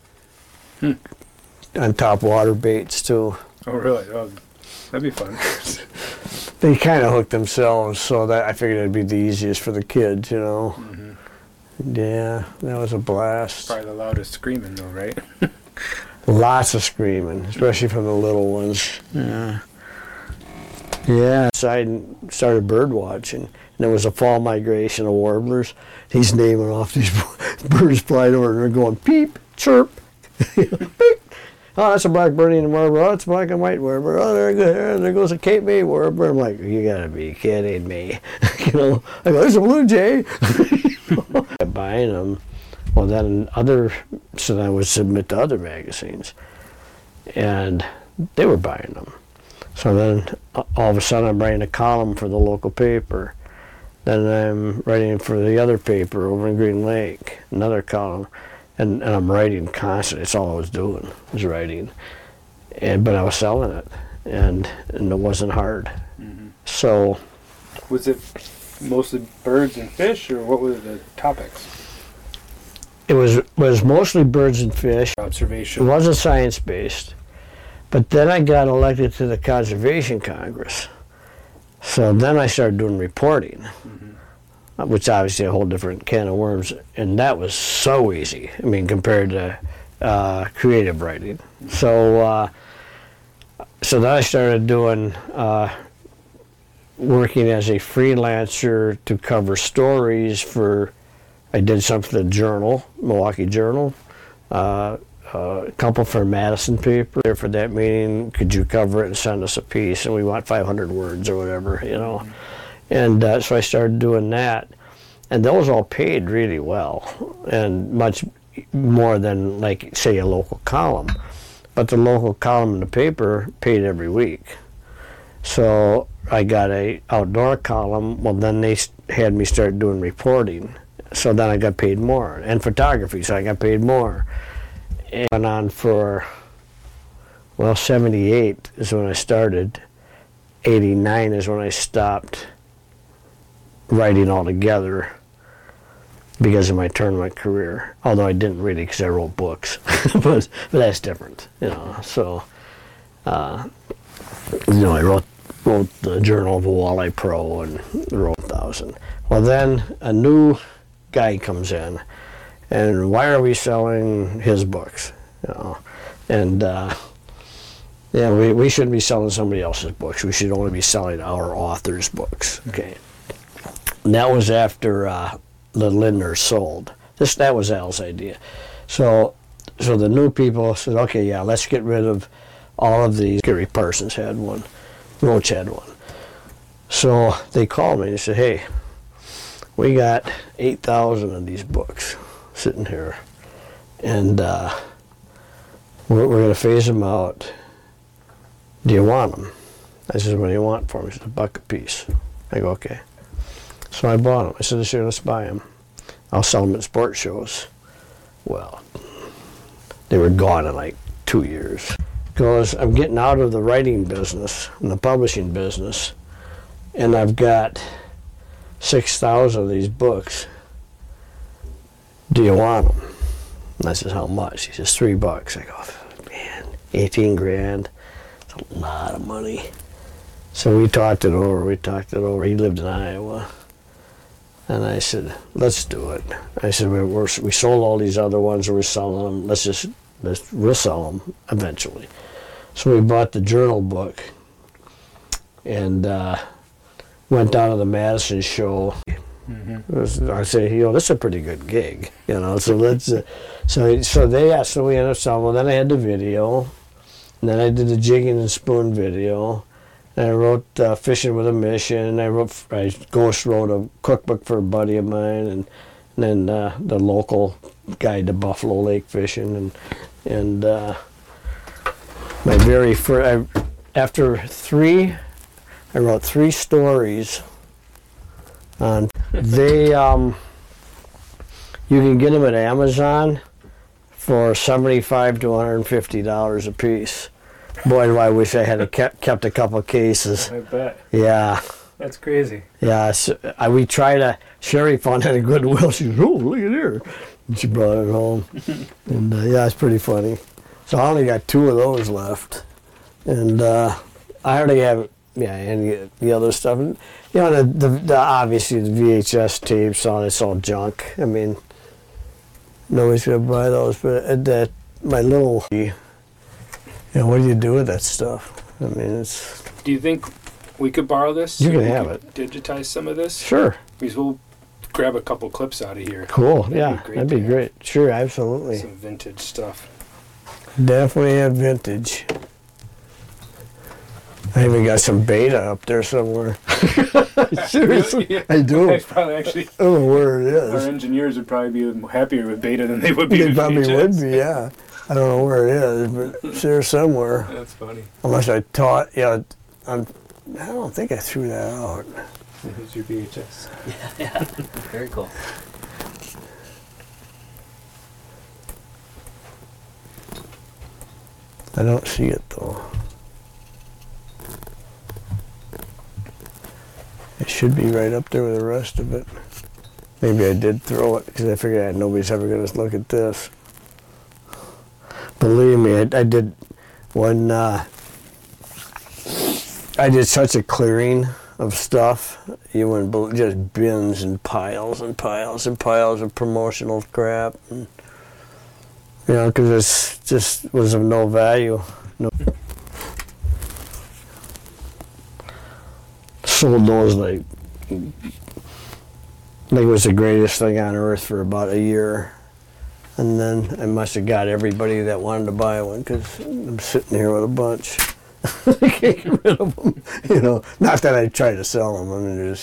[SPEAKER 2] On top water baits, too.
[SPEAKER 1] Oh, really? Oh, that'd be fun.
[SPEAKER 2] They kind of hooked themselves, so that I figured it'd be the easiest for the kids, you know. Mm-hmm. Yeah, that was a blast.
[SPEAKER 1] Probably the loudest screaming, though, right?
[SPEAKER 2] Lots of screaming, especially from the little ones. Yeah. Yeah, so I started bird watching. And there was a fall migration of warblers. He's naming off these birds flying over, and they're going peep, chirp, beep. Oh, that's a black birdie warbler. Oh, it's a black and white warbler. Oh, there goes a Cape May warbler. I'm like, you gotta be kidding me. You know, I go, there's a blue jay. Buying them. Well, then so I would submit to other magazines, and they were buying them. So then all of a sudden I'm writing a column for the local paper. Then I'm writing for the other paper over in Green Lake, another column. And I'm writing constantly. It's all I was doing, was writing. But I was selling it, and it wasn't hard. Mm-hmm. So.
[SPEAKER 1] Was it mostly birds and fish, or what were the topics?
[SPEAKER 2] It was mostly birds and fish.
[SPEAKER 1] Observation.
[SPEAKER 2] It wasn't science-based. But then I got elected to the Conservation Congress. So then I started doing reporting. Mm-hmm. Which obviously a whole different can of worms, and that was so easy. I mean, compared to creative writing. So then I started doing working as a freelancer to cover stories for. I did some for the Journal, Milwaukee Journal, a couple for Madison paper. There for that meeting, could you cover it and send us a piece? And we want 500 words or whatever, you know. Mm-hmm. And so I started doing that, and those all paid really well, and much more than, like, say, a local column. But the local column in the paper paid every week. So I got a outdoor column. Well, then they had me start doing reporting. So then I got paid more, and photography, so I got paid more. And went on for, 78 is when I started. 89 is when I stopped writing altogether because of my tournament career. Although I didn't really, because I wrote books, but that's different, you know. So, I wrote the Journal of a Walleye Pro and wrote 1,000. Well, then a new guy comes in, and why are we selling his books? You know, and we shouldn't be selling somebody else's books. We should only be selling our author's books. Okay. And that was after the Lindner sold. That was Al's idea. So the new people said, okay, yeah, let's get rid of all of these. Gary Parsons had one. Roach had one. So they called me and they said, hey, we got 8,000 of these books sitting here. And we're going to phase them out. Do you want them? I said, what do you want for them? He said, $1 a piece. I go, okay. So I bought them. I said, sure, let's buy them. I'll sell them at sports shows. Well, they were gone in like 2 years. Because I'm getting out of the writing business and the publishing business, and I've got 6,000 of these books. Do you want them? And I said, how much? He says, $3. I go, man, 18 grand. It's a lot of money. So we talked it over. He lived in Iowa. And I said, let's do it. I said, we sold all these other ones, we're selling them. We'll sell them eventually. So we bought the journal book and went down to the Madison show. Mm-hmm. I said, this is a pretty good gig, So let's. So we ended up selling. Then I had the video, and then I did the jigging and spoon video. And I wrote Fishing with a Mission. I ghost wrote a cookbook for a buddy of mine, and then the local guide to Buffalo Lake fishing, and my very first. After I wrote 3 stories. On they, you can get them at Amazon for $75 to $150 a piece. Boy, do I wish I had kept a couple cases.
[SPEAKER 1] I bet.
[SPEAKER 2] Yeah.
[SPEAKER 1] That's crazy.
[SPEAKER 2] Yeah, so, we tried Sherry found it at Goodwill. She said, oh, look at here. And she brought it home. And yeah, it's pretty funny. So I only got 2 of those left. And I already have, and the other stuff. And, the obviously the VHS tapes, it's all junk. I mean, nobody's going to buy those. But my little, what do you do with that stuff? I mean, it's...
[SPEAKER 1] Do you think we could borrow this?
[SPEAKER 2] You can have it.
[SPEAKER 1] Digitize some of this?
[SPEAKER 2] Sure.
[SPEAKER 1] Because we'll grab a couple clips out of here.
[SPEAKER 2] Cool, that'd be great. Sure, absolutely.
[SPEAKER 1] Some vintage stuff.
[SPEAKER 2] Definitely have vintage. I even got some beta up there somewhere. Seriously,
[SPEAKER 1] yeah.
[SPEAKER 2] I do.
[SPEAKER 1] That's probably actually.
[SPEAKER 2] I don't know where it is.
[SPEAKER 1] Our engineers would probably be happier with beta than they would be.
[SPEAKER 2] They
[SPEAKER 1] with
[SPEAKER 2] probably
[SPEAKER 1] VHS.
[SPEAKER 2] would be, yeah. I don't know where it is, but it's there somewhere.
[SPEAKER 1] That's funny.
[SPEAKER 2] Unless I taught, I don't think I threw that out.
[SPEAKER 1] Here's your VHS.
[SPEAKER 3] Yeah. Very cool.
[SPEAKER 2] I don't see it though. It should be right up there with the rest of it. Maybe I did throw it because I figured nobody's ever going to look at this. Believe me, I did when I did such a clearing of stuff. You wouldn't just bins and piles and piles and piles of promotional crap, and, because it just was of no value. Sold those like it was the greatest thing on earth for about a year, and then I must have got everybody that wanted to buy one because I'm sitting here with a bunch. I can't get rid of them, Not that I try to sell them. I mean,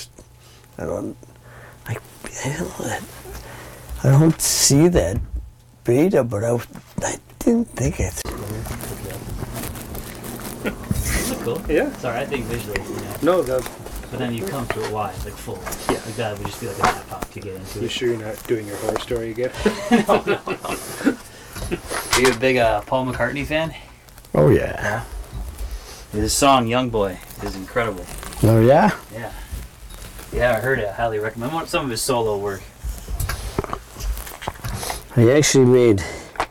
[SPEAKER 2] I don't see that beta, but I didn't think it.
[SPEAKER 3] Cool.
[SPEAKER 1] Yeah.
[SPEAKER 3] Sorry, I think visually.
[SPEAKER 1] No,
[SPEAKER 3] but then you come to it wide, like full.
[SPEAKER 1] Yeah.
[SPEAKER 3] Like that would just be like a map pop to get into it.
[SPEAKER 1] You sure you're not doing your horror story again?
[SPEAKER 3] No. Are you a big Paul McCartney fan?
[SPEAKER 2] Oh yeah.
[SPEAKER 3] His song "Young Boy" is incredible.
[SPEAKER 2] Oh yeah.
[SPEAKER 3] Yeah. Yeah, I heard it. I highly recommend some of his solo work.
[SPEAKER 2] I actually made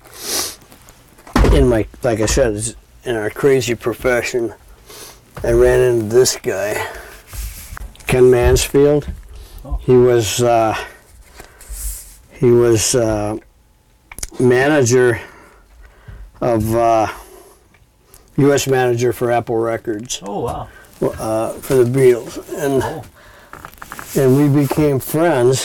[SPEAKER 2] like I said, in our crazy profession, I ran into this guy, Ken Mansfield. Oh. He was manager of U.S. manager for Apple Records.
[SPEAKER 3] Oh wow!
[SPEAKER 2] For the Beatles, and we became friends.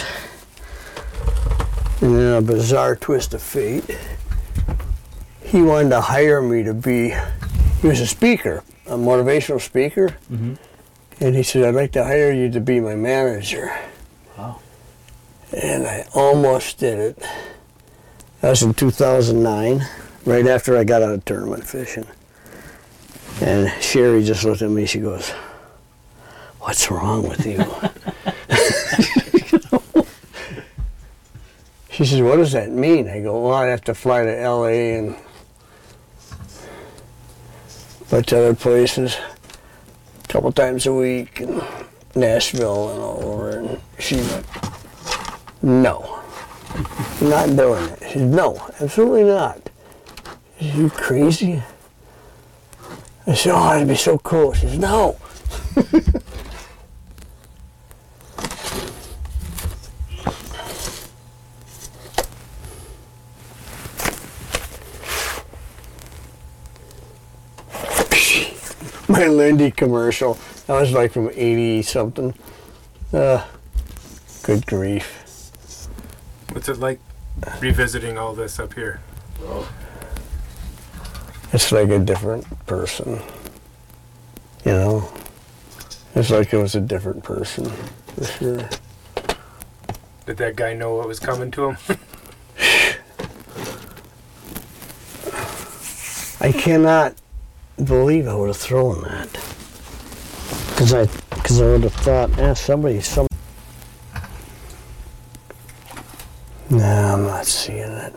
[SPEAKER 2] And in a bizarre twist of fate, he wanted to hire me to be. He was a speaker, a motivational speaker, and he said, "I'd like to hire you to be my manager."
[SPEAKER 3] Wow!
[SPEAKER 2] And I almost did it. That was in 2009. right after I got out of tournament fishing. And Sherry just looked at me, she goes, "What's wrong with you?" She says, "What does that mean?" I go, "Well, I have to fly to LA and a bunch of other places a couple times a week, and Nashville and all over." And she went, "No, I'm not doing it." She said, "No, absolutely not." She said, "You crazy?" I said, "Oh, it'd be so cool." She says, "No." My Lindy commercial, that was like from 80 something. Good grief.
[SPEAKER 1] What's it like revisiting all this up here?
[SPEAKER 2] It's like a different person, you know? It's like it was a different person, for sure.
[SPEAKER 1] Did that guy know what was coming to him?
[SPEAKER 2] I cannot believe I would have thrown that. Because I would have thought, some. No, I'm not seeing it.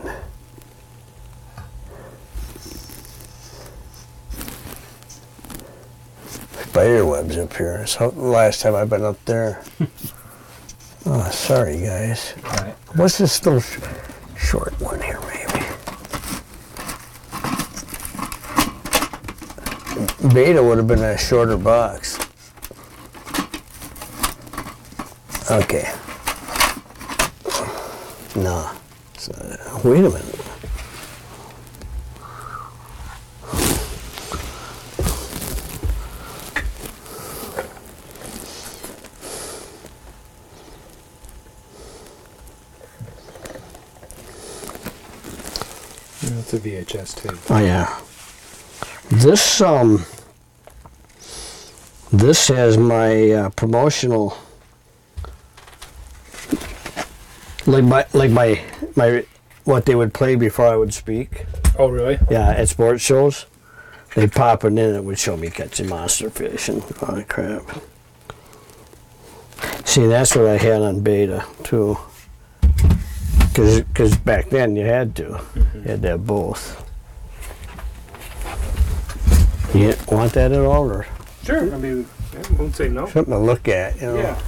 [SPEAKER 2] Spider webs up here. It's the last time I've been up there. Oh, sorry, guys.
[SPEAKER 3] All right.
[SPEAKER 2] What's this little short one here, maybe? Beta would have been a shorter box. Okay. No. Wait a minute.
[SPEAKER 1] It's a VHS tape.
[SPEAKER 2] Oh yeah. This has my promotional, like my what they would play before I would speak.
[SPEAKER 1] Oh, really?
[SPEAKER 2] Yeah, at sports shows, they'd pop it in. It would show me catching monster fish and all that crap. See, that's what I had on Beta too. Because back then you had to. You had to have both. You want that at all, or
[SPEAKER 1] Sure. I mean, I won't say no.
[SPEAKER 2] something to look at, you know?
[SPEAKER 1] Yeah.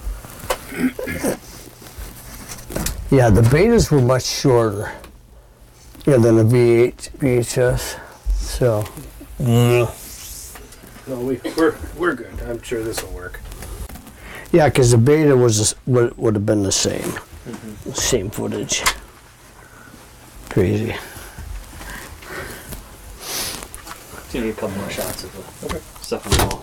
[SPEAKER 2] Yeah, the Betas were much shorter, than the VHS. So,
[SPEAKER 1] No, we're good. I'm sure this will work.
[SPEAKER 2] yeah, because the Beta would have been the same, same footage. Crazy.
[SPEAKER 3] Just gonna get a couple more shots of the stuff on the wall.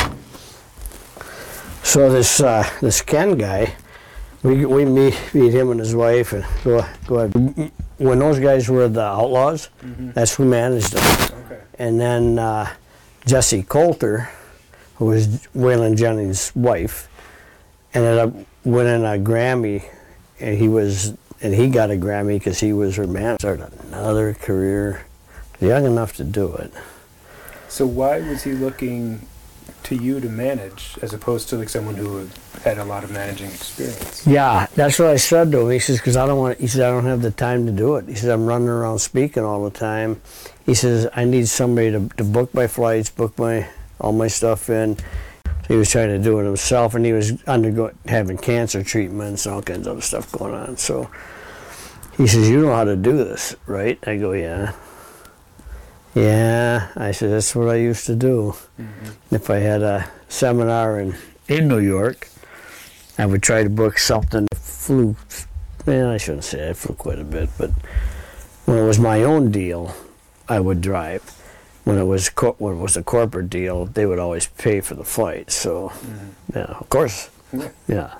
[SPEAKER 2] So this Ken guy, we meet him and his wife and go ahead. When those guys were the Outlaws, that's who managed them.
[SPEAKER 1] Okay.
[SPEAKER 2] And then Jessie Coulter, who was Waylon Jennings' wife, ended up winning a Grammy, and he got a Grammy because he was her man. Started another career, young enough to do it.
[SPEAKER 1] So why was he looking to you to manage as opposed to like someone who had a lot of managing experience?
[SPEAKER 2] Yeah, that's what I said to him. He says, because I don't have the time to do it. He says, I'm running around speaking all the time. He says, I need somebody to book my flights, book all my stuff in. He was trying to do it himself, and he was having cancer treatments and all kinds of other stuff going on. So he says, you know how to do this, right? I go, yeah. Yeah, I said, that's what I used to do. If I had a seminar in New York, I would try to book something. I flew, I shouldn't say I flew quite a bit, but when it was my own deal, I would drive. When it was a corporate deal, they would always pay for the flight. So, yeah, of course, yeah.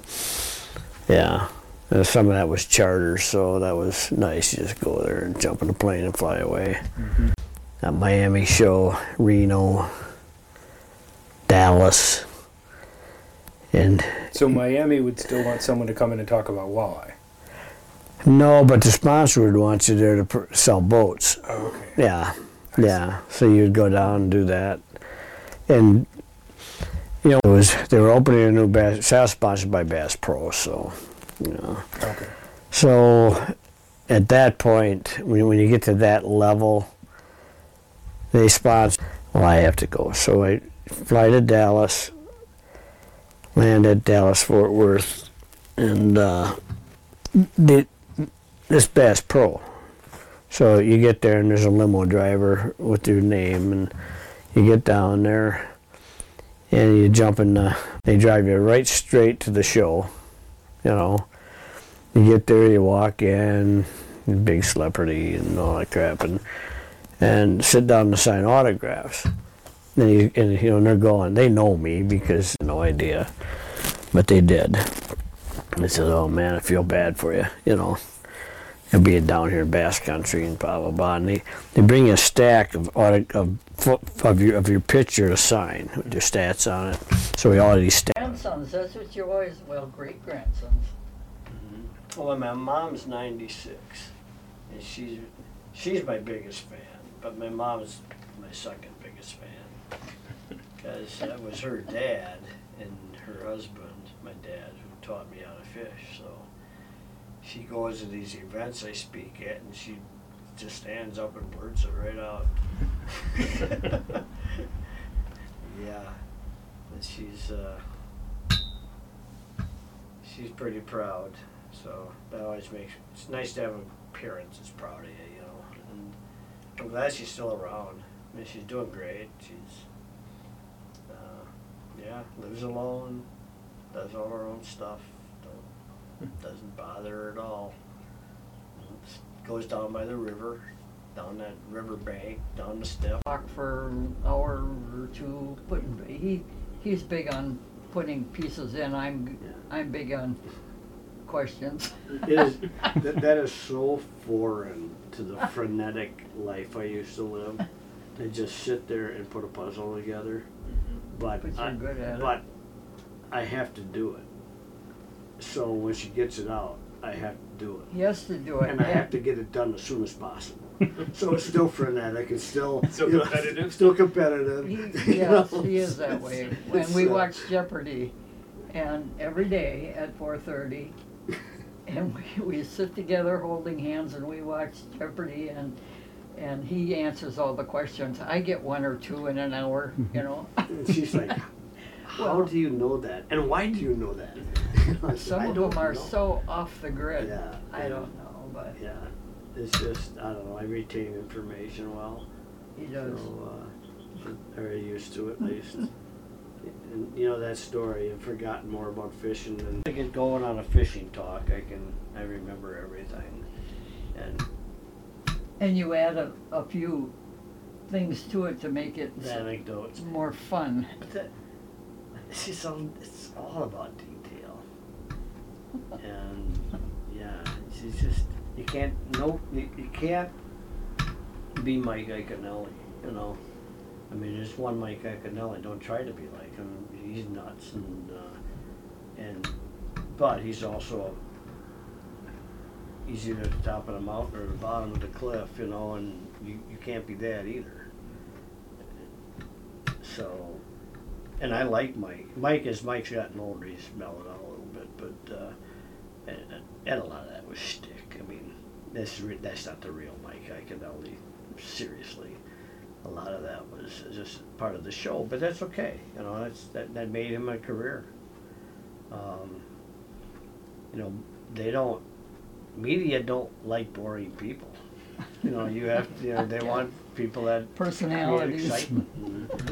[SPEAKER 2] And some of that was charter, so that was nice. You just go there and jump in a plane and fly away. That Miami show, Reno, Dallas, and
[SPEAKER 1] So Miami would still want someone to come in and talk about walleye.
[SPEAKER 2] No, but the sponsor would want you there to sell boats.
[SPEAKER 1] Oh, okay.
[SPEAKER 2] Yeah, yeah. So you'd go down and do that, and they were opening a new Bass, sales sponsored by Bass Pro, so
[SPEAKER 1] Okay.
[SPEAKER 2] So at that point, when you get to that level, they sponsor. Well, I have to go, so I fly to Dallas, land at Dallas Fort Worth, and this Bass Pro. So you get there and there's a limo driver with your name, and you get down there and you jump in they drive you right straight to the show. You get there, you walk in, big celebrity and all that crap, and sit down to sign autographs. And they're going, they know me because no idea, but they did. And they said, "Oh man, I feel bad for you, you're being down here in Bass Country and blah blah blah." And they bring you a stack of your picture to sign with your stats on it. So we already
[SPEAKER 5] Grandsons, that's what you always, great grandsons.
[SPEAKER 2] Well, my mom's 96, and she's my biggest fan, but my mom's my second biggest fan, because that was her dad and her husband, my dad, who taught me how to fish. So she goes to these events I speak at, and she just stands up and blurts it right out. Yeah, and she's pretty proud. So that always it's nice to have parents that's proud of you, and I'm glad she's still around. I mean, she's doing great. She's, lives alone, does all her own stuff, doesn't bother her at all. Goes down by the river, down that river bank, down the step.
[SPEAKER 5] Talk for an hour or two, he's big on putting pieces in, I'm big on questions.
[SPEAKER 2] That is so foreign to the frenetic life I used to live. To just sit there and put a puzzle together. But
[SPEAKER 5] you're good at it.
[SPEAKER 2] But I have to do it. So when she gets it out, I have to do it.
[SPEAKER 5] He has to do it.
[SPEAKER 2] And I have to get it done as soon as possible. So it's still frenetic. It's still
[SPEAKER 1] competitive.
[SPEAKER 2] Still competitive.
[SPEAKER 5] He is that way. When we watch Jeopardy, and every day at 4:30, and we sit together holding hands and we watch Jeopardy, and he answers all the questions. I get one or two in an hour,
[SPEAKER 2] And she's like, how do you know that? And why do you know that?
[SPEAKER 5] Some of them are so off the grid.
[SPEAKER 2] Yeah.
[SPEAKER 5] I don't know, but
[SPEAKER 2] yeah, it's just, I don't know, I retain information well.
[SPEAKER 5] He does.
[SPEAKER 2] So, I'm very used to it, at least. And that story, I've forgotten more about fishing than I get going on a fishing talk. I remember everything.
[SPEAKER 5] And you add a few things to it to make it
[SPEAKER 2] anecdotes
[SPEAKER 5] more fun.
[SPEAKER 2] But it's all about detail. And it's just you can't be Mike Iaconelli, I mean, there's one Mike Iaconelli. Don't try to be like him. He's nuts, but he's also either at the top of the mountain or the bottom of the cliff, and you can't be that either. So, and I like Mike. Mike's gotten older, he's mellowed out a little bit, but and a lot of that was shtick. I mean, that's not the real Mike Iaconelli. Seriously. A lot of that was just part of the show, but that's okay. That made him a career. Media don't like boring people. You have to, they want people that
[SPEAKER 5] personalities.
[SPEAKER 2] create excitement.